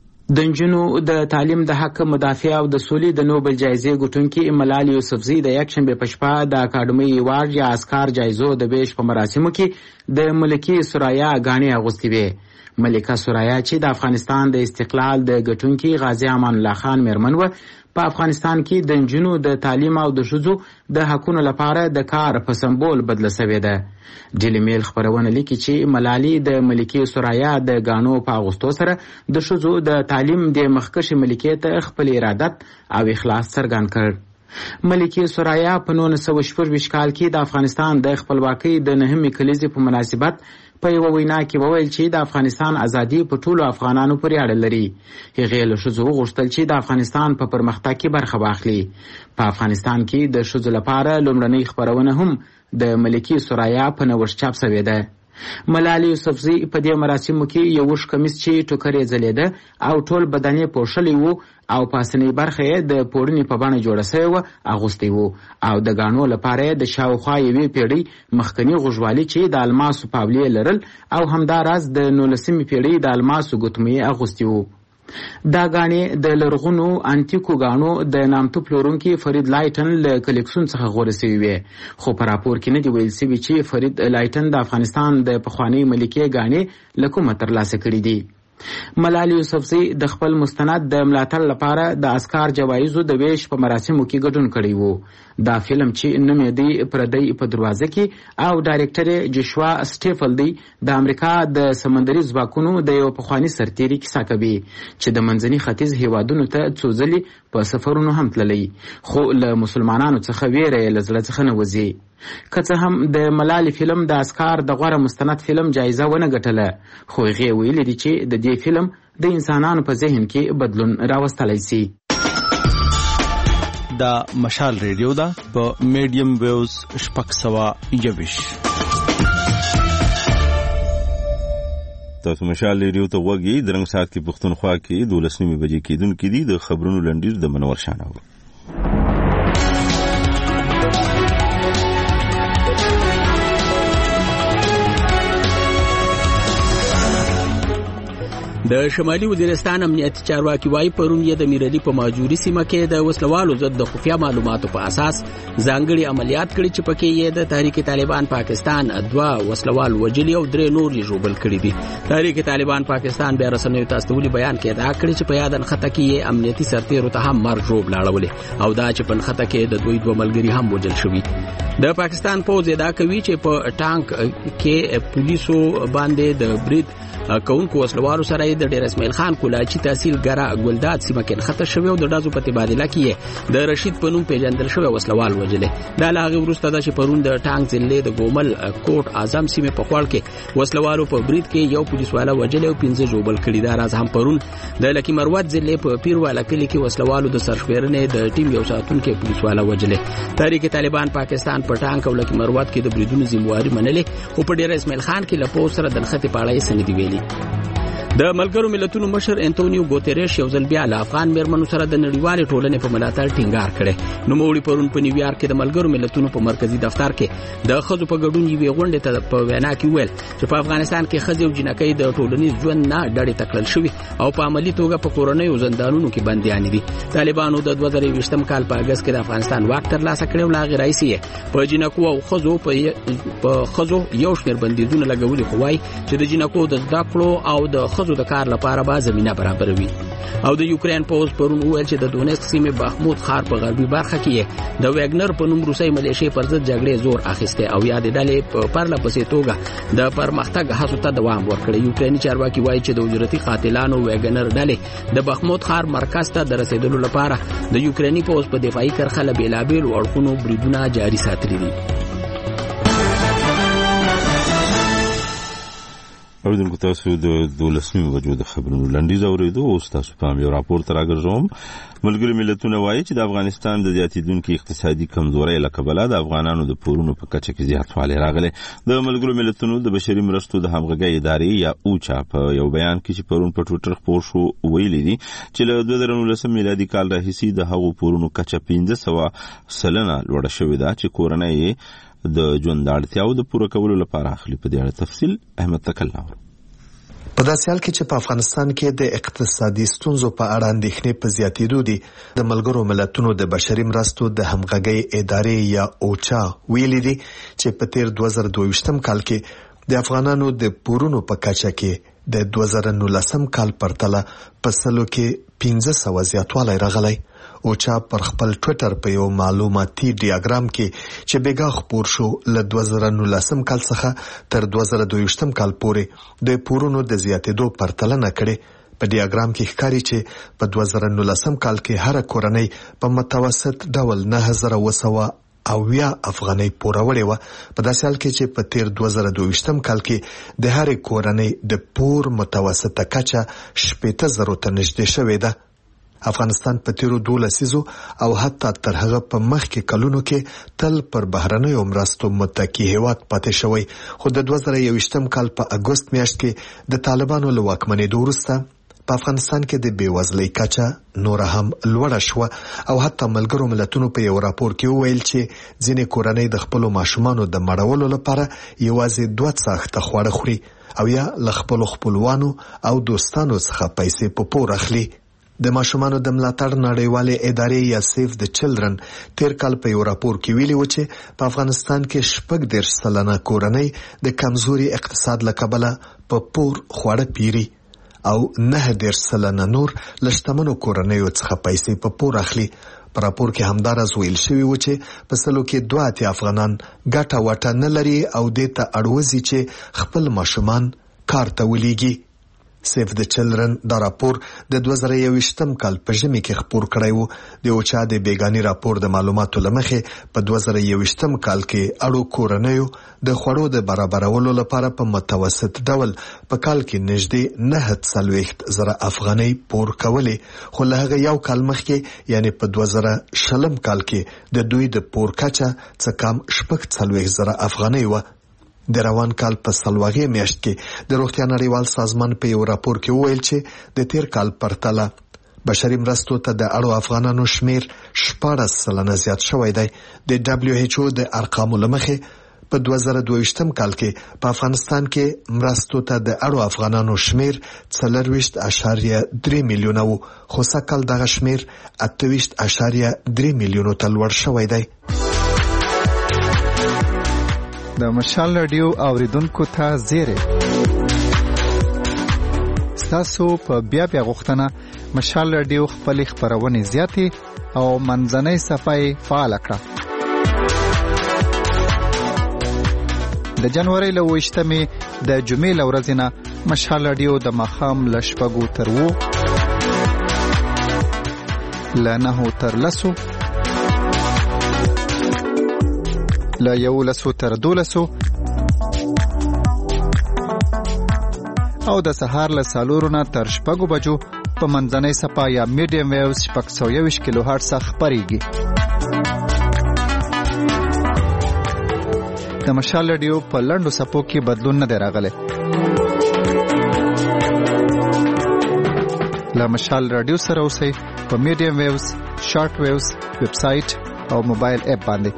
د نجونو د تعلیم د حق مدافع او د سولې د نوبل جایزې ګټونکي ملالۍ یوسفزۍ د یکشنبې په شپه د اکاډمۍ ایوارډ یا اسکار جایزو د ویش په مراسمو کې د ملکي سرایا ګاڼې اغوستې وې. ملکه سرایا چې د افغانستان د استقلال د ګټونکي غازي امان الله خان میرمن و، په افغانستان کې د نجونو د تعلیم او د ښځو د حقونو لپاره د کار په سمبول بدله سوې ده. ډیلی میل خپرونه لیکي چې ملالۍ د ملکې سرایا د ګاڼو په اغوستو سره د ښځو د تعلیم د مخکښې ملکې ته خپل ارادت او اخلاص څرګند کړ. ملکې سرایا په نولس سوه شپږ ویشت کال کې د افغانستان د خپلواکۍ د نهمې کلیزې په مناسبت په یوه وینا کې وویل چې د افغانستان ازادي په ټولو افغانانو پورې اړه لري. هغې له ښځو وغوښتل چې د افغانستان په پرمختګ کې برخه واخلي. په افغانستان کې د ښځو لپاره لومړنۍ خپرونه هم د ملکې سرایا په نوښت چاپ سوې ده. ملالۍ یوسفزۍ په دې مراسمو کې یو اوږد کمیس چې ټوکر یې ځلېده او ټول بدن یې پوښلی و او پاسنۍ برخه یې د پوړنې په بڼه جوړه سوې وه اغوستی و او د ګاڼو لپاره یې د شاوخوا یوې پیړۍ مخکني غوږوالي چې د الماسو پاولې لرل او همداراز د نولسمې پیړۍ د الماسو ګوتمې یې اغوستي وو. دا ګاڼې د لرغونو انتیکو ګاڼو د نامتو پلورونکي فرید لایټن له کلیکسون څخه غوره سوي وې، خو په راپور کې نه دي ویل سوي چې فرید لایټن د افغانستان د پخوانۍ ملکې ګاڼې له کومه ترلاسه کړي دي. ملال یوسفزئی د خپل مستند د ملاتړ لپاره د اسکار جوایزو د ویش په مراسمو کې ګډون کړی وو. دا فلم چې نوم یې دی پردی په دروازه کې او ډایرکټر جوشوا سټیفل دی د امریکا د سمندري ځواکونو د یو پخواني سرتیري کیسه کوي چې د منځني ختیځ هیوادونو ته څو ځلې په سفرونو هم تللی خو له مسلمانانو څخه ویره یې له زړه څخه نه وځي. که څه هم د ملالې فلم د اسکار د غوره مستند فلم جایزه ونه ګټله خو هغې ویلي دي چې د دې فلم د انسانانو په ذهن کې بدلون راوستلی سي. دا مشال ریډیو ده په میډیم ویوز شپږ سوه یویش. تاسو مشال ریډیو ته وګورئ. د رنګ ساعت کې پښتونخوا کې دولس نیمې بجې کېدونکې دي. د خبرونو لنډیز د منور شانه. د شمالي وزیرستان امنیتي چارواکي وايي پرون یې د میرلي په ماجوري سیمه کې د وسلوالو ضد د خفیه معلوماتو په اساس ځانګړي عملیات کړي چې پکې یې د تحریک طالبان پاکستان دوه وسلوال وجلي او درې نور یې ژوبل کړي دي. تحریک طالبان پاکستان بیا رسنیو ته استولي بیان کې ادعا کړې چې په یاد نښته کې یې امنیتي سرتیرو ته هم مرګ ژوب لاړولې او دا چې په نښته کې د دوی دوه ملګري هم وجل شوي. د پاکستان پوځ ادعا کوي چې په ټانک کې پولیسو باندې د برید کونکو وسلوالو سره د ډیر اسماعیل خان کولاچی تحصیل ګره ګلداد سیمه کې خطر شوی او د ډازو په تبادله کې د رشید په نوم پیژندل شوی وسلوال وجلې. دا لاغه ورسته د چې پرون د ټانک ضلع د ګومل کوټ اعظم سیمه په خپل کې وسلوالو په برید کې یو پولیس والا وجلې او پنځه ژوبل کړي. دا راز هم پرون د لکی مروت ضلع په پیرواله کلی کې وسلوالو د سرشمېرنې د ټیم یو ساتونکو پولیس والا وجلې. تحریک طالبان پاکستان په ټانک او لکی مروت کې د بریدونو ذمہواری منلې خو په ډیر اسماعیل خان کې لپو سره د خطي پاړای سندې ویلي. د ملګرو ملتونو مشر انټونیو ګوتریش یو ځل بیا له افغان میرمنو سره د نړیوالې ټولنې په ملاتړ ټینګار کړی. نوموړي پرون په نیویارک کې د ملګرو ملتونو په مرکزی دفتر کې د ښځو په ګډون یوې غونډې ته په وینا کې ویل چې په افغانستان کې ښځې او جنکۍ د ټولنیز ژوند نه ډډې ته کړل شوي او په عملي توګه په کورنیو زندانونو کې بندیانې دي. طالبانو د دوه زره یوویشتم کال په اګست کې د افغانستان واک ترلاسه کړی او له هغې راهیسې یې په جنکو او ښځو په ښځو یو شمېر بندیزونه لګولي خو وایي چې د جنکو د زده کړو او د ښځو د کار لپاره با زمينه برابروي. او د یوکرين پوز پرون ویل چې د دونیسک سیمې بخمود ښار په غربي برخه کې د ویګنر په نوم روسي ملیشې پر ضد جګړې زور اخیسته او یاد ډلې په پرله پسې توګه د پرمختګ هڅو ته دوام ورکړي. یوکريني چارواکي وایي چې د اجرتي قاتلانو ویګنر ډلې د بخمود ښار مرکز ته د رسیدلو لپاره د یوکريني پوز په دفاعي کرښه له بیلابیلو اړخونو بریدونه جاري ساتلي دي. اوریدونکو تاسو د دولسمې بجو د خبرونو لنډیز اوریدو او تاسو په یو راپور تر راګرځوم. ملګري ملتونه وایي چې د افغانستان د زیاتېدونکو اقتصادي کمزورۍ له کبله د افغانانو د پورونو په کچه کې زیاتوالی راغلی. د ملګرو ملتونو د بشري مرستو د همغږۍ ادارې یا اوچا په یو بیان کې چې پرون په ټویټر خپور شو ویلي دي چې له دوه زره نولسم میلادي کال راهیسې د هغو پورونو کچه پنځه سوه سلنه لوړه شوې ده چې کورنۍ د ژوند اړتیاو د پوره کولو لپاره اخلي. په دې اړه تفصیل احمد تکلناور. په داسې حال کې چې په افغانستان کې د اقتصادي ستونزو په اړه اندېښنې په زیاتېدو دي، د ملګرو ملتونو د بشري مرستو د همغږۍ ادارې یا اوچا ویلي دي چې په تیر دوه زره دوه ویشتم کال کې د افغانانو د پورونو په کچه کې د دوه زره نولسم کال پرتله په سلو کې پنځه سوه زیاتوالی راغلی. اوچا پر خپل ټویټر په یو معلوماتي ډیاګرام کې چې بیګا خپور شو له دوه زره نولسم کال څخه تر دوه زره دوه ویشتم کال پورې د پورونو د زیاتېدو پرتلنه کړې. په ډیاګرام کې ښکاري چې په دوه زره نولسم کال کې هر کورنۍ په متوسط ډول نه هزار اوه سوه او یا افغانۍ پوروړې وه. په داسې حال کې چې په تیر دوه زره دوه ویشتم کال کې د هرې کورنۍ د پور متوسطه کچه شپېته زرو ته نږدې شوې ده. افغانستان په تیرو دوه لسیزو او حتی تر هغه په مخکې کلونو کې تل پر بهرنیو مرستو متکی هیواد پاتې شوی، خو د دوه زره یوویشتم کال په اګوست میاشت کې د طالبانو له واکمنېدو وروسته په افغانستان کې د بېوزلۍ کچه نور هم لوړه شوه او حتی ملګرو ملتونو په یو راپور کې وویل چې ځینې کورنۍ د خپلو ماشومانو د مړولو لپاره یوازې دوه څاښته خواړه خوري او یا له خپلو خپلوانو او دوستانو څخه پیسې په پور اخلي. د ماشومانو د ملاتړ نړیوالې ادارې یا سیف د چلډرن تیر کال په یو راپور کې ویلي و چې په افغانستان کې شپږ دېرش سلنه کورنۍ د کمزوري اقتصاد له کبله په پور خواړه پیري او نه ډیر سلنه نور لشتمنو کورنیو څخه پیسې په پور اخلي. په راپور کې همدارس ویل شوی و چې په سلو کې دوه اتیا افغانان ګټه وټه نه لري او دې ته اړوځي چې خپل ماشومان کار ته ولېږي. سیف د چلډرن دا راپور د دوه زره یوویشتم کال په ژمي کې خپور کړی و. د اوچا د بیګاني راپور د معلوماتو له مخې په دوه زره یوویشتم کال کې اړو کورنیو د خوړو د برابرولو لپاره په متوسط ډول په کال کې نږدې نه څلوېښت زره افغانۍ پور کولې، خو له هغه یو کال مخکې یعنی په دوه زره شلم کال کې د دوی د پور کچه څه کم شپږ څلوېښت زره افغانۍ وه. د روان کال په سلوغې میاشت کې د روغتیا نړیوال سازمان په یو راپور کې وویل چې د تیر کال پرتله بشري مرستو ته د اړو افغانانو شمیر شپاړس سلنه زیات شوی دی. د دبلیو ایچ او د ارقامو له مخې په دوه زره دوه ویشتم کال کې په افغانستان کې مرستو ته د اړو افغانانو شمیر څلرویشت اعشاریه درې میلیونه و، خو سږ کال دغه شمیر اته ویشت اعشاریه درې میلیونو ته لوړ شوی دی. د مشال رادیو اوریدونکو ته زیری ستاسو په بیا بیا غوښتنه مشال رادیو خپل خبرونه زیاتې او منځنۍ صفحه فعال کړه. د جنوري له ویشتمې د جمعې له ورځې نه مشال رادیو د مخام لشپګو تر وو له نهو تر لسو لا یولسو تر دولسو او د سهار له سالورو نه تر شپږو بجو په منځنۍ صفحه یا میډیم ویوز شپږ سوه یوویشت کیلو هرټز خپرېږي. د مشال رادیو په لنډو صفحو کې بدلون نه دی راغلی. له مشال رادیو سره اوسئ په میډیم ویوز، شارټ ویوز، ویب سایټ او موبایل اپ باندې.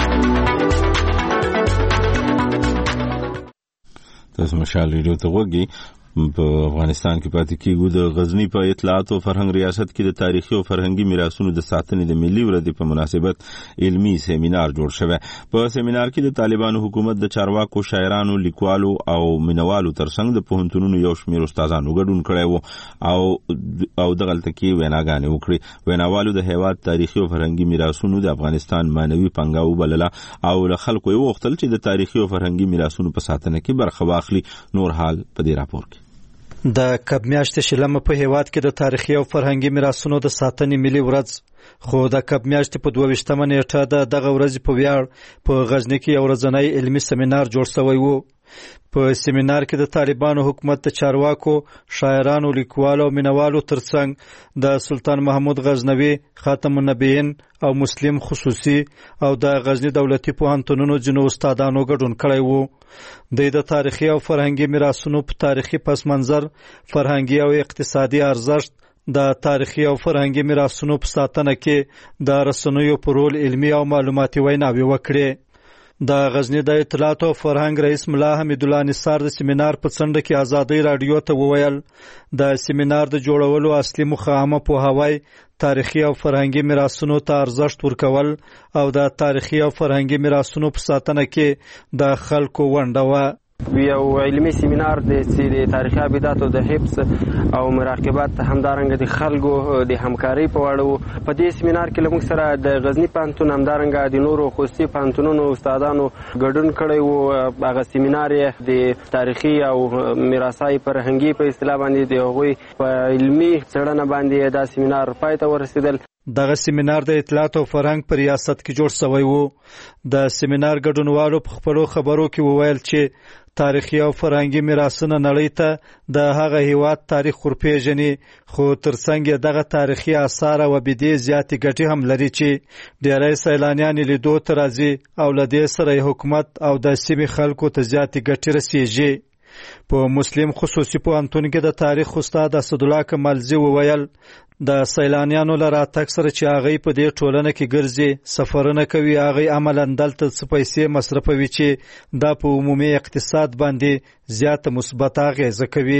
تاسو مشال رادیو ته وګورئ. په افغانستان کې پاتې کېږو. د غزنی په اطلاعات او فرهنګ ریاست کې د تاریخي او فرهنګي میراثونو د ساتنې د ملي ورځې په مناسبت علمي سیمینار جوړ شوی. په سیمینار کې د طالبانو حکومت د چارواکو، شاعرانو، لیکوالو او مینوالو ترڅنګ د پوهنتونونو یو شمېر استادانو ګډون کړی و او او دغلته کې ویناګانې وکړې. ویناوالو د هیواد تاریخي او فرهنګي میراثونو د افغانستان معنوي پنګه وبلله او له خلکو یې وغوښتل چې د تاریخي او فرهنګي میراثونو په ساتنه کې برخه واخلي. نور حال په دې راپور کې. د کب میاشتې شلمه په هیواد کې د تاریخي او فرهنګي میراثونو د ساتنې ملي ورځ، خو د کب میاشتې په دوه ویشتمه نیټه د دغه ورځې په ویاړ په غزنی کې یو ورځنی علمي سیمینار جوړ شوی و. په سیمینار کې د طالبانو حکومت د چارواکو، شاعرانو، لیکوالو او مینوالو ترڅنګ د سلطان محمود غزنوي، خاتم النبیین او مسلم خصوصي او د غزنی دولتي پوهنتونونو ځینو استادانو ګډون کړی و. دوی د تاریخي او فرهنګي میراثونو په تاریخي پس منظر، فرهنګي او اقتصادي ارزښت، د تاریخي او فرهنګي میراثونو په ساتنه کې د رسنیو په رول علمي او معلوماتي ویناوې وکړې. د غزنی د اطلاعات او فرهنګ رئیس ملا حمید الله نثار د سیمینار په څنډه کې ازادۍ رادیو ته وویل د سیمینار د جوړولو اصلي موخه عامه پوهاوی، تاریخي او فرهنګي میراثونو ته ارزښت ورکول او د تاریخي او فرهنګي میراثونو په ساتنه کې د خلکو ونډه وه. یو علمي سیمینار د تاریخي ابیاتو د حفظ او مراقبت همدارنګه د خلکو د همکارۍ په اړه. په دې سیمینار کې موږ سره د غزنی پوهنتون همدارنګه د نورو خصوصي پوهنتونونو استادانو ګډون کړی و. هغه سیمینار د تاریخي او میراثي فرهنګي په اصطلاح باندې د هغوی په علمي څېړنه باندې دا سیمینار پای ته ورسېدل. دغه سیمینار د اطلاعات او فرهنګ په ریاست کې جوړ شوی و. د سیمینار ګډونوالو په خپلو خبرو کې وویل چې تاریخي او فرهنګي میراثونه نړۍ ته د هغه هیواد تاریخ ورپېژني، خو ترڅنګ یې دغه تاریخي آثار او ابیدې زیاتې ګټې هم لري چې ډېری سیلانیان یې لیدو ته راځي او له دې سره یې حکومت او د سیمې خلکو ته زیاتې ګټې رسېږي. په مسلم خصوصي پوهنتون کې د تاریخ استاد اسدالله کمالزي وویل د سیلانیانو له راتګ سره چې هغوی په دې ټولنه کې ګرځي، سفرونه کوي، هغوی عملاً دلته څه پیسې مصرفوي چې دا په عمومي اقتصاد باندې زیاته مثبته اغېزه کوي.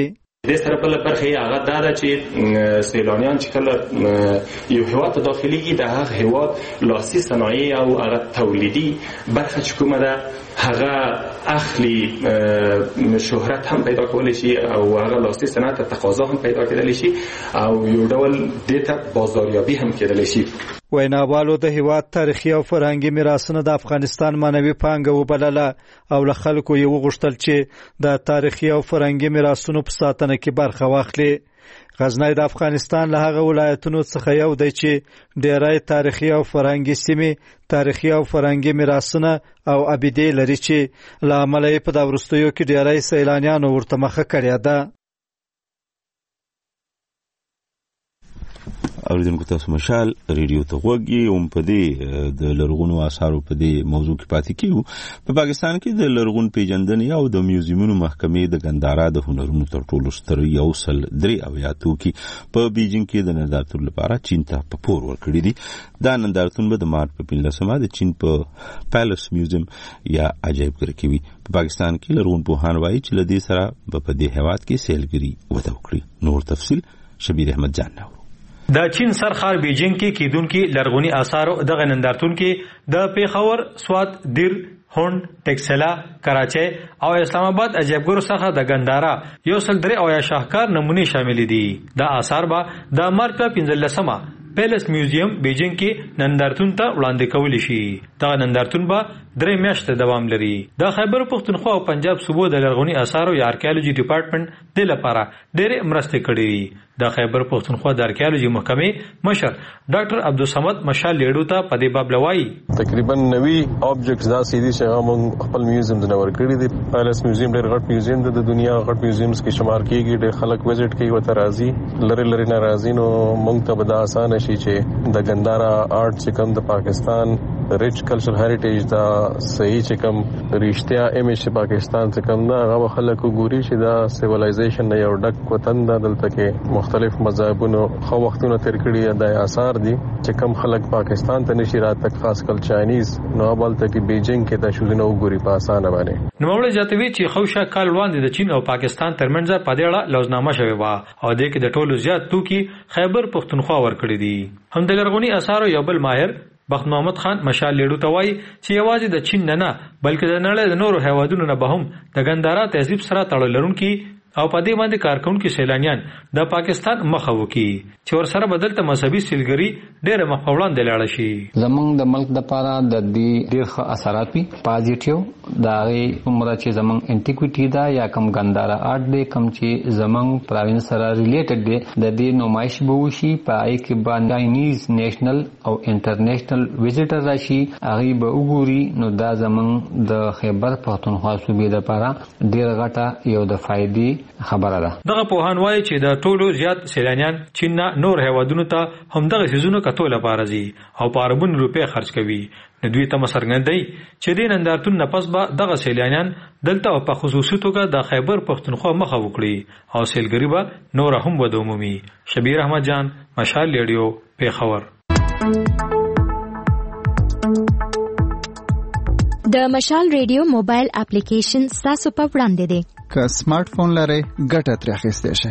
د سره بل برخه هغه دا ده چې سیلانیان چې کله یو هیواد ته داخليږي د هغه هیواد لاسي صنایع او هغه تولیدي برخه چې کومه ده هغه اخلي شهرت هم پیدا کولی شي او هغه لاسي صنعت تقاضا هم پیدا کېدلی شي او یو ډول دته بازاریابي هم کېدلی شي. ویناوالو د هیواد تاریخي او فرهنګي میراثونه د افغانستان معنوي پانګه وبلله او له خلکو یې وغوښتل چې د تاریخي او فرهنګي میراثونو په ساتنه کې برخه واخلي. غزنی د افغانستان له هغه ولایتونو څخه یو دی چې ډیری تاریخي او فرهنګي سیمې تاریخي او فرهنګي میراثونه او ابیدې لري چې له امله یې په دا وروستیو کې ډیری سیلانیانو ورته مخه کړې ده. اوریدونکو تاسو مشال ریډیو ته غوږی هم په دې د لرغونو آثارو په دې موضوع کې پاتې کیو. په پاکستان کې د لرغون پیژندنې او د میوزیمونو محکمې د ګندارا د هنرونو تر ټولو ستر یو سل درې اویاتو کې په بیجینګ کې د نندارتون لپاره چین ته په پور ورکړی دي. دا نندارتون به د مارچ په پنځلسمه د چین په پیلس میوزیم یا عجایبګر کې وي. په پاکستان کې لرغون پوهان وایي چې لدې سره په دې هیواد کې سیلګري وده وکړي. نور تفصیل شبیر احمد جان نو. د چین سرخار بیجینګ کې کیدونکو لرغونی آثارو دغه نندارتون کې د پیښور، سوات، دیر، هوند، ټکسلا، کراچۍ او اسلام آباد عجایبګرو څخه د ګندارا یو سل درې او یا شاهکار نمونې شامل دي. د آثار به د مارچ په پنځلسمه پیلس میوزیم بیجینګ کې نندارتون ته وړاندې کولی شي. دا نندارتون به درې میاشتې دوام لري. د خیبر پښتونخوا او پنجاب صوبو د لرغونی آثارو یا آرکیالوجي ډپارټمنټ د لپاره ډېرې مرستې کړې. د خیبر پښتونخوا د آرکیالوجي محکمې مشر ډاکټر عبدالصمد مشال لیډو ته په دې باب لوایي تقریبا نوي آبجیکټس دا سیدي چې هغه خپل میوزیم د نور کړی دی. پیلس میوزیم ډېر غټ میوزیم دی، د دنیا غټ میوزیمز کې شمار کیږي. ډېر خلک وزټ کوي او ترازی لری لری نه راځي. نو موږ ته به دا اسانه شي چې د ګندارا آرټ چې کوم د پاکستان ریچ کلچر هریټیج دا صحیح چې کوم رښتیا ایمیج چې پاکستان څخه کوم دا هغه خلکو ګوري چې دا سیویلایزیشن نه یو ډک وطن دا دلته کې مختلف مذاهبونو خو وختونه تیر کړي د آثار دي چې کوم خلک پاکستان ته نشي راتګ، خاص کل چاینیز نو بلته کې بیجینګ کې دا شوزونه وګوري په اسانه باندې. نو موږ جاتوي چې خوشا کال وړاندې د چین او پاکستان ترمنځ په دې اړه لوزنامه شوې و او د کې د ټولو زیات توکي خیبر پښتونخوا ورکړي دي. هم د لرغونی آثارو یو بل ماهر بخت محمد خان مشال لیډو ته وایي چې یوازې د چین نه نه بلکې د نړۍ د نورو هیوادونو نه به هم د ګندارا تهذیب سره تړاو لرونکي او په دې باندې کارکونکو سیلانیان د پاکستان مخه وکي چې ور سره بدلته مذهبي سیلګري ډېر مخ په وړاندې لاړ شي. زمونږ د ملک د پاره د دې ډېر ښه اثرات وي پازیټیو دا غي عمره چې زمونږ انټیکویټي دا یا کم ګندارا آرټ دی کم چې زمونږ پراوینس سره ریلیټډ دی د دې نمایش به وشي په آی کې باندې چاینیز نېشنل او انټرنیشنل وزټر راشي هغه به وګوري. نو دا زمونږ د خیبر پښتونخوا صوبې لپاره ډېر غټه یو د فائدې خبره ده. دغه پوهان وایي چې د ټولو زیات سیلانیان چین نه نور هیوادونو ته هم دغه سيزونو کتو لپاره ځي او په اربون روپے خرج کوي. نو دوی ته مسرګندای چې د نندارتون نه پس به دغه سیلانیان دلته او په خصوصي توګه د خیبر پښتونخوا مخه وکړي او سیلګری به نور هم ود عمومي. شبیر احمد جان مشال لیډیو پیښور. د مشال ریډیو موبایل اپلیکیشن تاسو په وړاندې دی. که سمارټ فون لرئ ګټه ترې اخیستی شئ.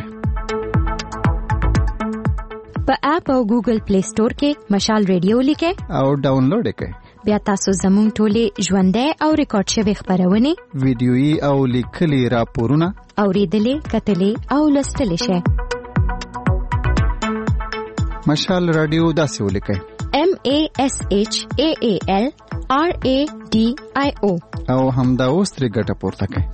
په اپ او ګوګل پلی سٹور کې مشال ریډیو لیکئ او ډاونلوډ یې کړئ. بیا تاسو زموږ ټولې ژوندۍ او ریکارډ شوې خبرونه ویډیويي او لیکلي راپورونه اوریدلې کتلې او لوستلې شئ. مشال رادیو داسې ولیکئ M A S H A A L R A D I O او همدا اوس ترې ګټه پورته کړئ.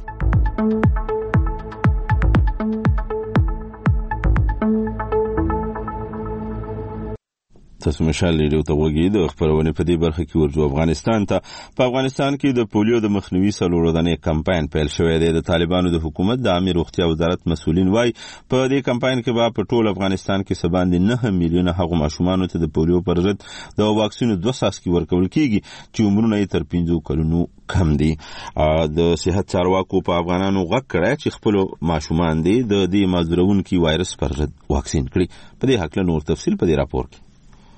تاسو مشال لیډیو ته وګورئ. د خبرونه په دې برخه کې ورجو افغانستان ته په افغانستان کې د پولیو د مخنیوي سلوړدنې کمپاین پیل شوی دی. د طالبانو د حکومت د عامه روغتیا وزارت مسؤلین وایي په دې کمپاین کې به په ټول افغانستان کې سباندې نه میلیونه هغو ماشومان ته د پولیو پر ضد د واکسین دوه ساسکي ورکول کیږي چې عمرونه یې تر پنځه کلونو کم دي. د صحت چارواکو په افغانانو غږ کړی چې خپل ماشومان دي د دې مازرونکي وایرس پر ضد واکسین کړي. په دې حق له نور تفصیل په دې راپور کې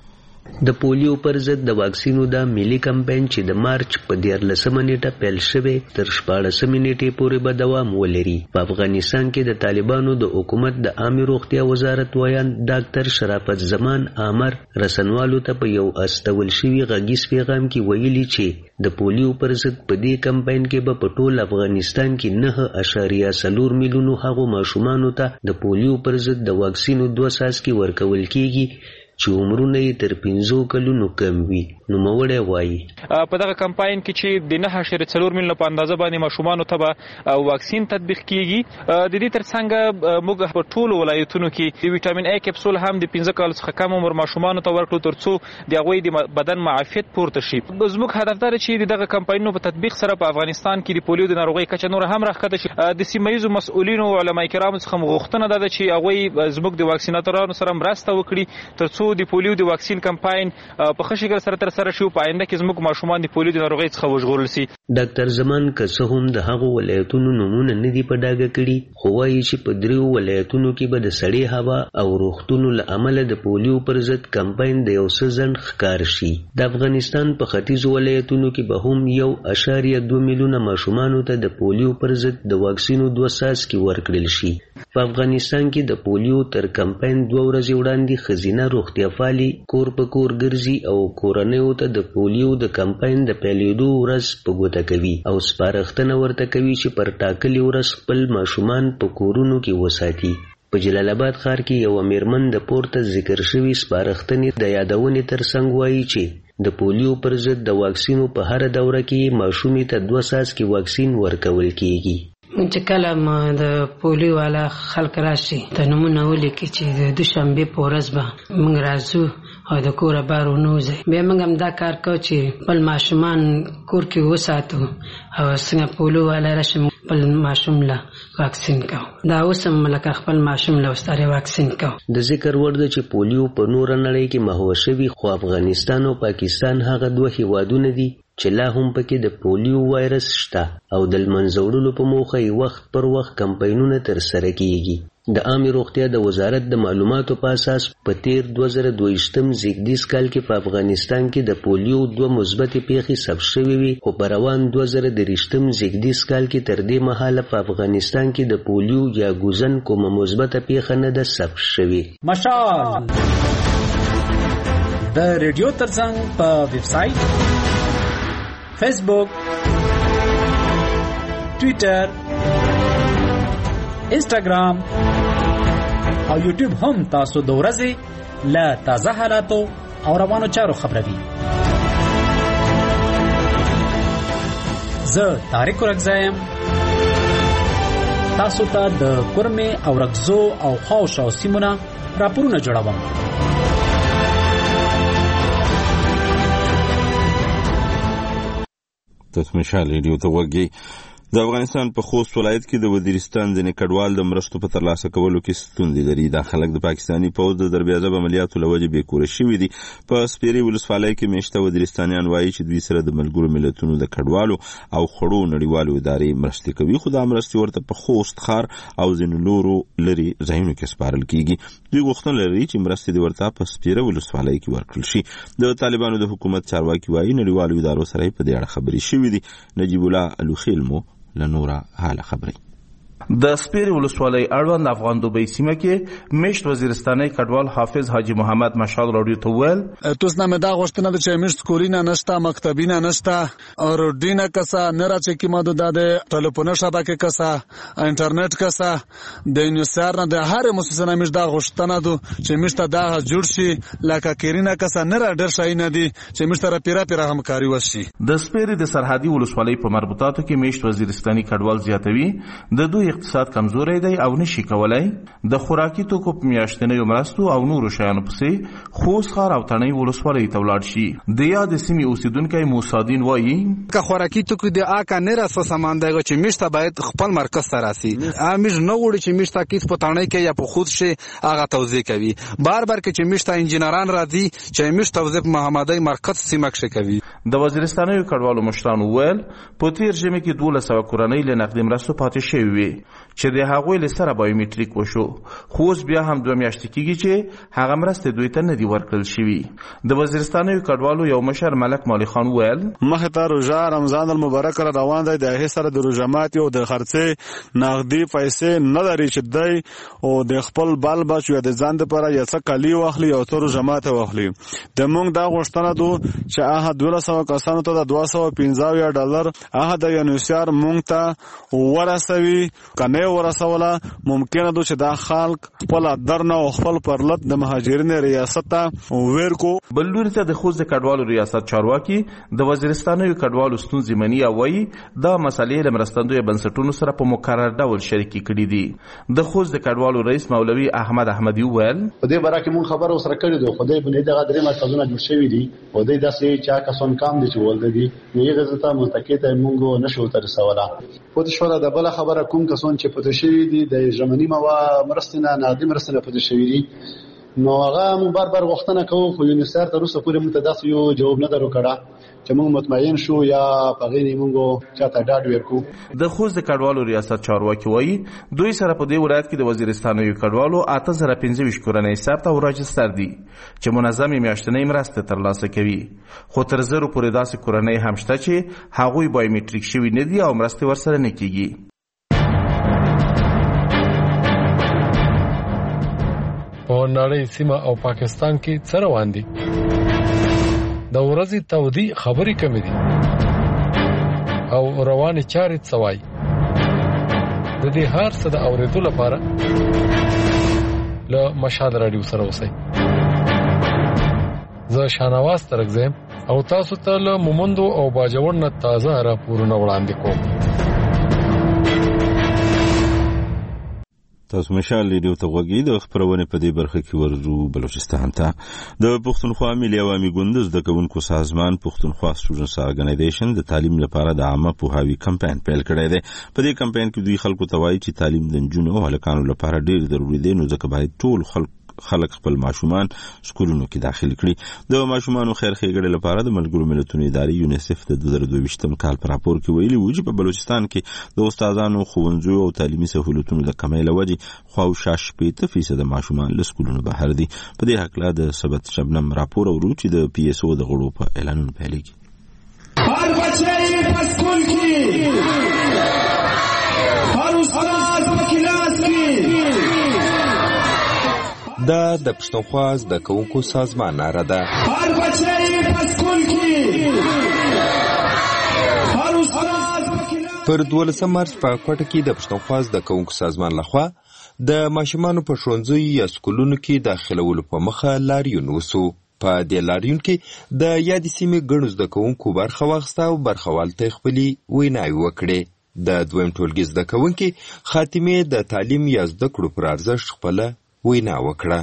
د پولیو پر ضد د واکسینو د ملي کمپاین چې د مارچ په دیارلسمه نیټه پیل شوی تر شپاړسمې نیټې پورې به دوام ولري. په افغانستان کې د طالبانو د حکومت د عامه روغتیا وزارت ویان ډاکټر شرافت زمان عامر رسنوالو ته په یو استول شوي غږیز پیغام کې ویلي چې د پولیو پر ضد په دې کمپاین کې به په ټول افغانستان کې نه اشاریه څلور میلیونو هغو ماشومانو ته د پولیو پر ضد د واکسینو دوه څاڅکي ورکول کیږي چې عمرونه یې تر پنځو کلونو کم وي. نوموړی وایي په دغه کمپاین کې چې د نهه اعشاریه څلور میلیونه په اندازه باندې ماشومانو ته به واکسین تطبیق کیږي. د دې ترڅنګ موږ په ټولو ولایتونو کې د ویټامین ای کپسول هم د پنځه کالو څخه کم عمر ماشومانو ته ورکړو ترڅو د هغوی د بدن معافیت پورته شي. زموږ هدف دا دی چې دغه کمپاینونو په تطبیق سره په افغانستان کې د پولیو د ناروغۍ کچه نور هم راښکته شي. د سیمه ییزو مسؤلینو او علما کرامو څخه غوښتنه ده چې هغوی زموږ د واکسیناتورانو سره مرسته وکړي ترڅو د پولیو د واکسین کمپاین په ښه شکل سره ترسره شي او په آینده کې زموږ ماشومان د پولیو د ناروغۍ څخه وژغورل شي. ډاکټر زمان که څه هم د هغو ولایتونو نومونه نه دي په ډاګه کړي، خو وایي چې په دریو ولایتونو کې به د سړې هوا او روغتونو له امله د پولیو پر ضد کمپاین د یو څه ځنډ ښکار شي. د افغانستان په ختیځو ولایتونو کې به هم یو اشاریه دوه میلیونه ماشومانو ته د پولیو پر ضد د واکسینو دوه څاڅکي ورکړل شي. په افغانستان کې د پولیو تر کمپاین دوه ورځې وړاندې ښځینه روغتیا پالي کور په کور ګرځي او کورنیو ته د پولیو د کمپاین د پیلېدو ورځ په ګوته کوي او سپارښتنه ورته کوي چې پر ټاکلې ورځ خپل ماشومان په کورونو کې وساتي. په جلال آباد ښار کې یوه میرمن د پورته ذکر شوي سپارښتنې د یادونې ترڅنګ وایي چې د پولیو پر ضد د واکسینو په هره دوره کې ماشومې ته دوه څاڅکي واکسین ورکول کیږي. چې کله ما د پولیو والا خلک راشي ته نمونه ولیکي چې د دوشنبې په ورځ به موږ راځو او د کوره بار ونوځي. بیا موږ هم دا کار کوو چې خپل ماشومان کور کې وساتو او څنګه پولیو والا راشي خپل ماشوم له واکسین کوو. دا اوس هم لکه خپل ماشوم له وستاره واکسین کوو. د ذکر وړ ده چې پولیو په نوره نړۍ کې محوه شوي، خو افغانستان او پاکستان هغه دوه هیوادونه دي چې لا هم پکې د پولیو وایرس شته او د لمنځه وړلو په موخه یې وخت پر وخت کمپاینونه ترسره کیږي. د عامې روغتیا د وزارت د معلوماتو په اساس په تیر دوه زره دویشتم زیږدیز کال کې په افغانستان کې د پولیو دوه مثبتې پیښې ثبت شوې وي، خو په روان دوه زره دېرشتم زیږدیز کال کې تر دې مهاله په افغانستان کې د پولیو یا ګوزن کومه مثبته پیښه نه ده ثبت شوې. مشال د ریډیو ترڅنګ په ویب سایټ، فیسبوک، ټویټر، انسټاګرام او یوټیوب هم تاسو د ورځې له تازه حالاتو او روانو چارو خبروي. زه طارق رکزایم تاسو ته د کورمې او رکزو او خاوشاو سیمونه راپورونه جوړوم. تاسو مشال ریډیو ته وګورئ. د افغانستان په خوست ولایت کې د وزیرستان ځینې کډوال د مرستو په ترلاسه کولو کې ستونزې لري. دا خلک د پاکستاني پوځ د دربیازب عملیاتو له وجې بېکوره شوي دي. په سپیرې ولسوالۍ کې میشته وزیرستانیان وایي چې دوی سره د ملګرو ملتونو د کډوالو او خړو نړیوالو ادارې مرستې کوي، خو دا مرستې ورته په خوست ښار او ځینو نورو لرې ځایونو کې سپارل کیږي. دوی غوښتنه لري چې مرستې دې ورته په سپیره ولسوالۍ کې ورکړل شي. د طالبانو د حکومت چارواکي وایي نړیوالو ادارو سره په دې اړه خبرې شوې دي. نجیب الله الوخیل مو لنورا حاله خبري. د سپیرې ولسوالۍ اړوند افغان دوبۍ سیمه کې میشت وزیرستاني کډوال حافظ حاجی محمد مشال راډیو ته ویل توس نه مدا غوښتنه د چې میشت کولینا نشتا مکتبینا نشتا او ډینا کسا نه راځي کی ماده د ټلیفون شبکه کسا انټرنیټ کسا د نیوسار نه د هر مؤسسه نه میشت دا غوښتنه دو چې میشت دا جوړ شي لکه کیرینا کسا نه را ډر شای نه دي چې میشت را پیرا پیرا همکاري وشي. د سپیرې د سرحدي ولسوالۍ په مربوطاتو کې میشت وزیرستاني کډوال زیاتوي د دوی اقتصاد کمزوري دی او نشي کولای د خوراکي توکو په میاشتنیو مرستو او نورو شیانو پسې خوست ښار او تڼۍ ولسوالۍ ته ولاړ شي. د یاد سیمې اوسیدونکی موسادین وایي که خوراکي توکو د آکا نه راسو سامان دی چې میشته باید خپل مرکز ته راسي. امیش نه وړي چې میشته کیس په تڼۍ کې یا په خود شي هغه توزیع کوي. بار بار کې چې میشته انجینران راځي چې میشته توزیع محمدي مرکز سیمه کې کوي. د وزیرستاني کډوالو مشرانو ویل په تیر ژمي کې دولس سوه کورنۍ له نقدي مرستو پاتې شوي وي. چې د هغوی له سره بایومټریک وشو، خو اوس بیا هم دوه میاشتې کېږي چې هغه مرستې دوی ته نه دي ورکړل شوي. د وزیرستانیو کډوالو یو مشر ملک مولي خان وویل مخې ته روژه رمضان المبارک را روان دی، د هغې سره د روژه ماتي او د خرڅې نغدي پیسې نه لري چې دی او د خپل بال بچ یا د ځان دپاره یو څه کالي واخلي او څه روژه ماته واخلي. د موږ دا غوښتنه ده چې هغه دولس سوه کسانو ته د دوه سوه پنځه اویا ډالر هغه د یونیسیار موږ ته ورسوي، که نه یې ورسوله ممکنه ده چې دا خلک خپل در نه او خپل پرلط د مهاجرین ریاست ته ویر کو. بل لوري ته د خوست د کډوالو ریاست چارواکي د وزیرستانیو کډوالو ستونزې مني او وایي دا مسلې له مرستندویو بنسټونو سره په مکرر ډول شریکې کړي دي. د خوست د کډوالو رئیس مولوي احمد احمدي وویل په دې باره کې مونږ خبره سره کړې ده، خو دې بنې دغه درې مرکزونه جوړ شوي دي او دې داسې چا کسان کام دي چې ولده دي نو یې غزه منتقې ته مونږ نشو تر رسوله. پوه شو د بل خبره کوم کسان چې پته شوي دي د ژمنی موا مرستنه نادي مرستنه پته شوي دي نو هغه مونږ بار بار غوښتنه کوو، خو یونیسر تر اوسه پورې موږ ته داسې یو جواب نه درو کړه چې موږ مطمئن شو یا په غیر موږ چاته ډاډ ورکو. د خوست د کډوالو ریاست چارواکي وایي دوی سره په دې ولایت کې د وزیرستانیو کډوالو اته زره پنځه ویشت کورنۍ ثبت او راجستر دي چې منظمې میاشتنۍ مرستې ترلاسه کوي، خو تر زرو پورې داسې کورنۍ هم شته چې هغوی بایومټریک شوي نه دي او مرستې ورسره نه کیږي. په نړۍ سیمه او پاکستان کې څه روان دي؟ د ورځې تودې خبرې کمې دي او روانې چارې څه وایي؟ د دې هر څه د اورېدو لپاره له مشهد راډیو سره اوسئ. زه شاهنواز ترک زم او تاسو ته له مومندو او باجوړ نه تازه راپورونه وړاندې کوم. تاسو مشال لیدو ته وګورئ. د خبرونه په دې برخه کې ورزو بلوچستان ته د پښتونخوا ملي عوامي ګوند د کوونکو سازمان پښتونخوا سټوډنټس ارګنایزیشن د تعلیم لپاره د عامه پوهاوي کمپاین پیل کړی دی. په دې کمپاین کې دوی خلکو ته وایي چې تعلیم د نجونو او هلکانو لپاره ډېر ضروري دی، نو ځکه باید ټول خلک خلک خپل ماشومان سکولونو کې داخل کړي. د ماشومانو خیر ښېګړې لپاره د ملګرو ملتونو ادارې یونیسف د دوه زره دوه ویشتم کال په راپور کې ویلي وو چې په بلوچستان کې د استادانو، ښوونځیو او تعلیمي سهولتونو د کمۍ له وجې خواوشا شپېته فیصده ماشومان له سکولونو بهر دي. په دې هکله د سبت شبنم راپور اورو چې د پی ایس او د غړو په اعلانونو پیلېږي. هر بچه په سکول کې، هر استاد په کلاس کې. دا د پښتونخوا زده کوونکو سازمان ناره ده. هر بچه په سکول کې، هر استاد په کلاس. پر دولسم مارچ په کوټه کې د پښتونخوا زده کوونکو سازمان لخوا د ماشومانو په ښوونځیو یا سکولونو کې داخلولو په مخه لاریون وسو. په دې لاریون کې د یادې سیمې ګڼو زده کوونکو برخه واخیسته او برخوال ته خپلې ویناوې وکړې. د دویم ټولګي زده کوونکي خاتمې د تعلیم یا زده کړو پر ارزښت خپله وینا وکړه.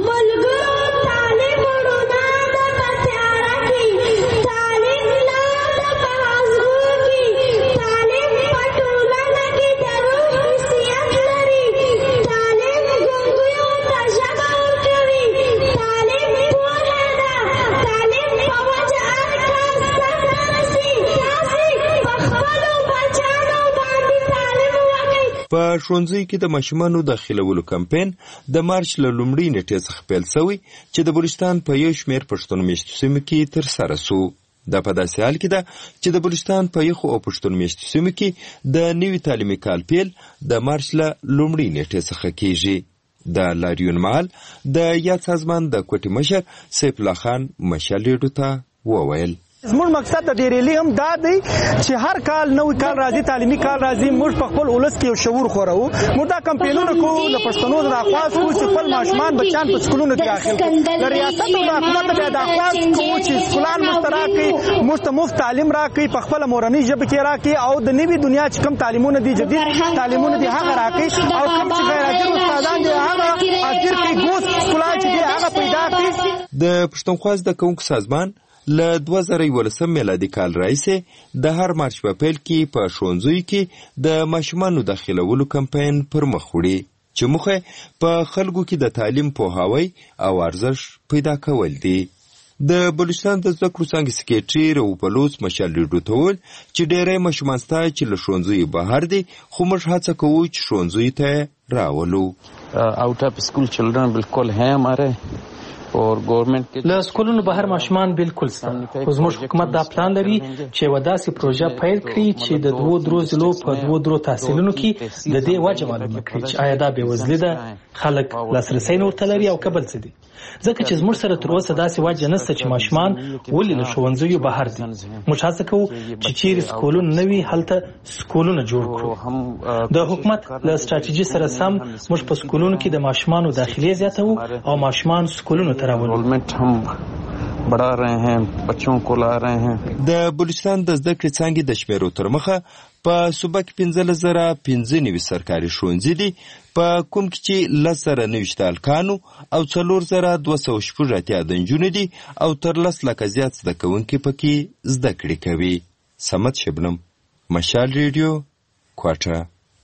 په ښوونځیو کې د ماشومانو داخلولو کمپاین د مارچ له لومړۍ نیټې څخه پیل شوی چې د بلوچستان په یو شمېر پښتون میشتو سیمو کې ترسره سو. دا په داسې حال کې ده چې د بلوچستان په یخو او پښتون میشتو سیمو کې د نوي تعلیمي کال پیل د مارچ له لومړۍ نیټې څخه کیږي. د لاریون مهال د یاد سازمان د کوټې مشر سیف الله خان مشال ریډیو ته وویل زموږ مقصد د دې ریلی هم دا دی چې هر کال نوې کال راځي، تعلیمي کال راځي، موږ په خپل ولس کې یو شعور خورو. موږ دا کمپینونه کوو د پښتنو د اخواز کوو چې خپل ماشومان بچیان په سکولونو کې داخل کړي. د ریاست او د حکومت بیا د اخواز کوو چې سکولان موږ ته راکړي، موږ ته مفت تعلیم راکړي، په خپله مورنۍ ژبه کې راکړي او د نوي دنیا چې کوم تعلیمونه دي، جدید تعلیمونه دي، هغه راکړي او کوم چې غیر حاضر استادان دي هغه حاضر کړي، ګوس سکولان چې دي هغه پیدا کړي. د پښتونخوا زده کوونکو سازمان له دوه زره یولسم میلادي کال راهیسې د هر مارچ په پیل کې په ښوونځیو کې د ماشومانو داخلولو کمپاین پر مخ وړي چې موخه په خلکو کې د تعلیم پوهاوی او ارزښت پیدا کول دي. د بلوچستان د زده کړو څانګې سکریټري رؤف بلوچ مشال ریډیو ته وویل چې ډېری ماشومان شته چې له ښوونځیو بهر دي، خو موږ هڅه کوو چې ښوونځیو ته راولو. Out of school children बिल्कुल हैं हमारे और गवर्नमेंट له سکولونو بهر ماشومان بالکل سته، خو زموږ حکومت دا پلان لري چې یوه داسې پروژه پیل کړي چې د دوو درو ضلعو په دوو درو تحصیلونو کې د دې وجه معلومه کړي چې آیا دا بېوزلي ده، خلک لاسرسی نه ورته لري او که بل څه دي. ځکه چې زموږ سره تر اوسه داسې وجه نشته چې ماشومان ولې له ښوونځیو بهر دي. موږ هڅه کوو چې چیرې سکولونه نه وي هلته سکولونه جوړ کړو. د حکومت له ستراتیژي سره سم موږ په سکولونو کې د ماشومانو داخلي زیاتوو او ماشومان سکولونو ته راولو. بڑھا رہے ہیں، بچوں کو لا رہے ہیں. د بلوچستان د زده کړې څانګې د شمیرو تر مخه په صوبه کې پنځلس زره پنځه نوي سرکاري ښوونځي دي، په کوم کې چې لس زره نوېشت هلکانو او څلور زره دوه سوه شپږ اتیا د نجونو دي او تر لس لکه زیات زده کوونکي پکې زده کړې کوي. صمد شبنم، مشال ریډیو، کوټه.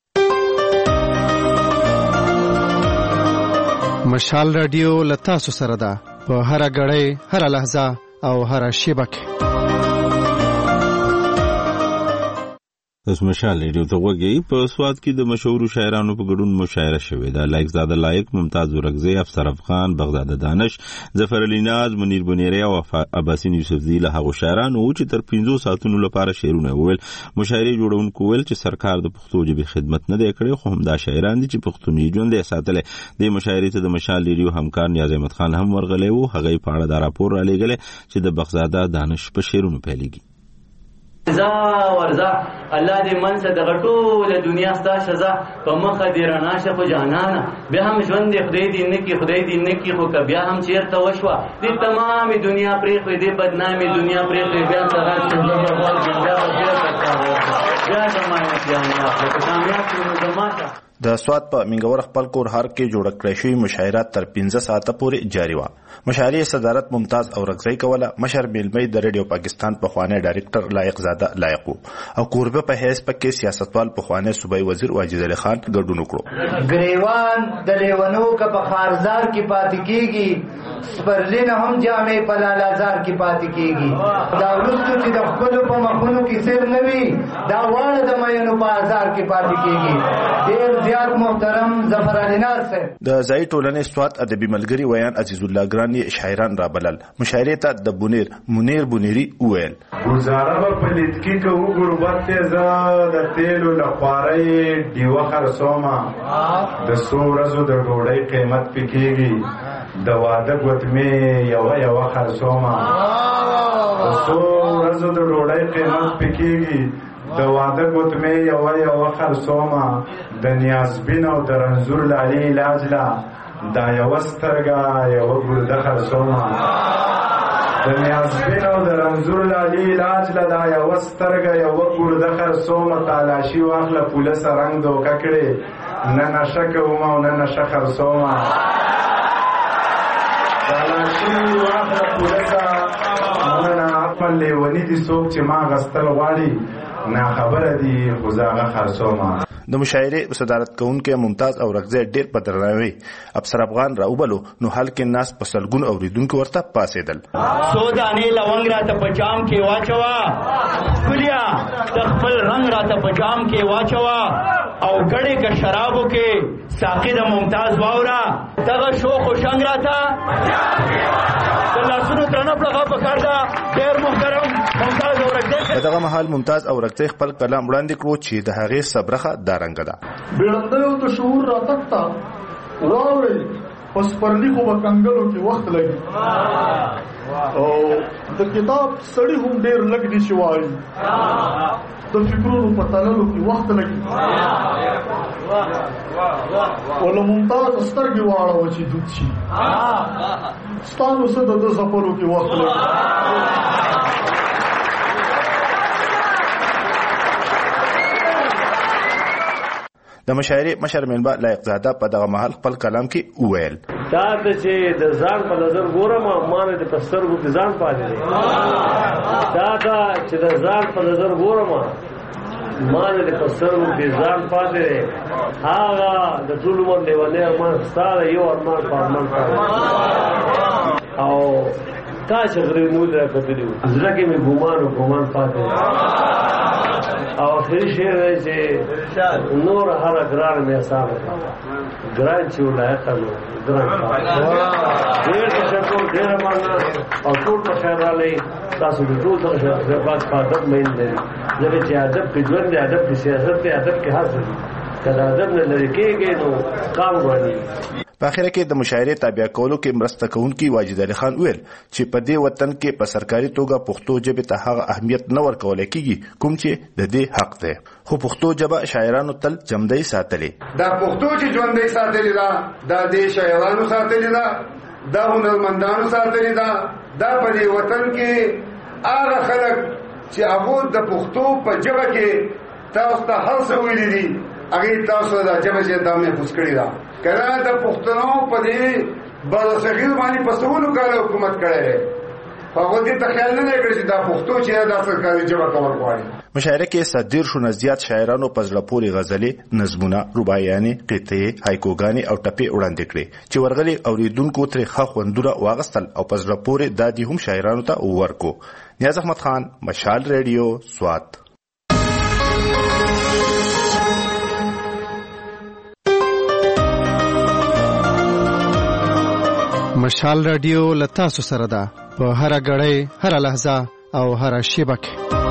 مشال رادیو له تاسو سره ده په هره غړۍ، هره لحظه او هره شیبه کې. اوس مشال ریډیو ته غوږی. په سواد کې د مشهورو شاعرانو په ګډون مشاعره شوې ده. لایق زاده لایق، ممتاز ورکزی، افسر افغان، بغداد دانش، ظفر علی ناز، منیر بنیری او عباسین یوسفزی له هغو شاعرانو چې تر پنځو ساعتونو لپاره شعرونه وویل. مشاعرې جوړونکو ویل چې سرکار د پښتو ژبې خدمت نه دی کړی، خو همدا شاعران دي چې پښتوني ژوندی ساتلی. دې مشاعرې ته د مشال ریډیو همکار نیاز احمد خان هم ورغلی و. هغه یې په اړه دا راپور رالیږلی چې د بغداد دانش په شعرونو پیلېږي. زا ورزا الله دې منځ د غټول دنیا ستا شزا په مخه دې رڼا شه خو جانانه بیا هم ژوند دې خدای دې نه کړي، خدای دې نه کړي، خو که بیا هم چېرته وشوه دې تمامې دنیا پرېښوې، دې بدنامې دنیا پرېښوې، بیا سهار چنده غوږ بیا بیا زمانه جانه اخلي که کامیاب کړو نو زما شه. د سواد په منګور خپل کور هر کې جوړ کړی شوی مشاعره تر پنځه ساعته پورې جاری و. مشاعرې صدارت ممتاز اورکزی کوله. مشر میلمې د ریډیو پاکستان په خوانی ډایرکټر لایق زاده لایق او قربه په هیڅ پکې سیاستوال په خوانی صوبای وزیر واجد علي خان ګډون وکړو. ګریوان د لیونو کا په خارزار کې پاتې کیږي، سپرلین هم جامې په لالازار کې پاتې کیږي. دا ورستو چې د خپل په مخونو کې سر نوي، دا واړه د مینو په هزار کې پاتې کیږي. ډیر زیات محترم ظفر علی ناز صاحب د ځای ټولنې سواد ادبي ملګری ویان عزیز الله ګرانی شاعران را بلل. مشاعرې ته د بونیر منیر بونیری وویل گزاره به په لیدکي که وګورو بد زه د تیلو له خوارۍ ډیوه خرڅومه، د څو ورځو د ډوډۍ قیمت پې کېږي، د واده ګوتمې یوه یوه خرڅومه، د څو ورځو د ډوډۍ قیمت پې کېږي، د واده ګوتمې یوه یوه خرڅومه، د نیازبین او د رنځور لالي علاج له دا یوه سترګه یوه ګرده خرڅومه، د نیازبین او د رنځور لالي علاج له دا یوه سترګه یوه ګرده خرڅومه، تالاشي واخله پولیسه رنګ دوکه کړې، نه نشه کوم او نه نشه خرڅومه، تالاشي واخله پولیسه نه خپل لیوني دي څوک چې ما غستل غواړي، نه خبره دي خو زه هغه خرڅومه. د مشاعرې صدارت کوونکی ممتاز اورکزی ډېر په درناوي افسر افغان راوبلو نو حال کې ناس په سلګونو اوریدونکو ورته پاسېدل. څو دانې لونګ راته په جام کې واچوه، ښکلیا د خپل رنګ راته په جام کې واچوه، او ګړې که شرابو کې ساقي د ممتاز واوره، دغه شوق و شنګ راته د لاسونو درنه پړغه پکار ده. ډېر محترم ممتاز اورکزی په دغه مهال ممتاز اورکزی خپل کلام وړاندې کړو چې د هغې صبرخه دا رنګ ده. بیړندیو د شعور راتګ ته واورئ، په سپرلي خو به کنګلو کې وخت لګي، او د کتاب سړي هم ډېر لږ دي چې وایي، د فکرونو په تللو کې وخت لګي، او له ممتاز سترګې واړوه چې دود شي، ستا نو څه د ده ځپلو کې وخت لګي. د مشاعرې مشر میلمه لایق زاده په دغه محل خپل کلام کې وویل دا د چې د ځان په نظر ګورم ما نه د پسترګو د ځان پاتې دی، دا دا چې د ځان په نظر ګورم ما نه د پسترګو د ځان پاتې دی، هغه د ټول عمر لیونی ارمان ستا یو ارمان په ارمان پاتې او تا چې غري نو را کتلی زړه کې مې ګمان او ګمان پاتې او اخري شعر دی چې نور هر ګران مې حساب ګران چې ولایت نو ګران ډېر تشکر ډېر مننه او ټول په خیر راغلی تاسو د ټول سره بات پاتم مې نه لري چې ادب کې ژوند دی ادب کې سیاست دی ادب کې حاصل کله ادب نه لري کېږي نو کام غواړي. په اخر کې د مشاعرې تابع کولو کې مرسته کوونکي واجد علي خان ویل چې په دې وطن کې په سرکاري توګه پښتو ژبې ته هغه اهمیت نه ورکول کېږي کوم چې د دې حق دی خو پښتو ژبه شاعرانو تل جمدۍ ساتلې دا پښتو چې ژوندۍ ساتلې ده دا د شاعرانو ساتلې ده دا هنرمندانو ساتلې ده دا په دې وطن کې هغه خلک چې هغه د پښتو په ژبه کې تاسو ته هر څه ویلي دي هغه تاسو د ژبې چې دا محفوظ کړی ده کله د پښتنو په دې برصغیر باندې پسونو کال حکومت کړی هغه دې ته خیال نه لري چې دا پښتو چې دا سرکاري ژبه کول غواړي. مشاعره کې صدیر شو نزيات شاعرانو په ځړه پورې غزلې نظمونه رباعیانې قطعې هایکوګانې او ټپې وړاندې کړې چې ورغلي اوریدونکو ترې ښه خوندونه واغستل او په ځړه پورې دادی هم شاعرانو ته ورکو. نیاز احمد خان مشال ریډیو سوات. مشال رادیو لتا سره ده په هر غړې هر لحظه او هر شیبه کې.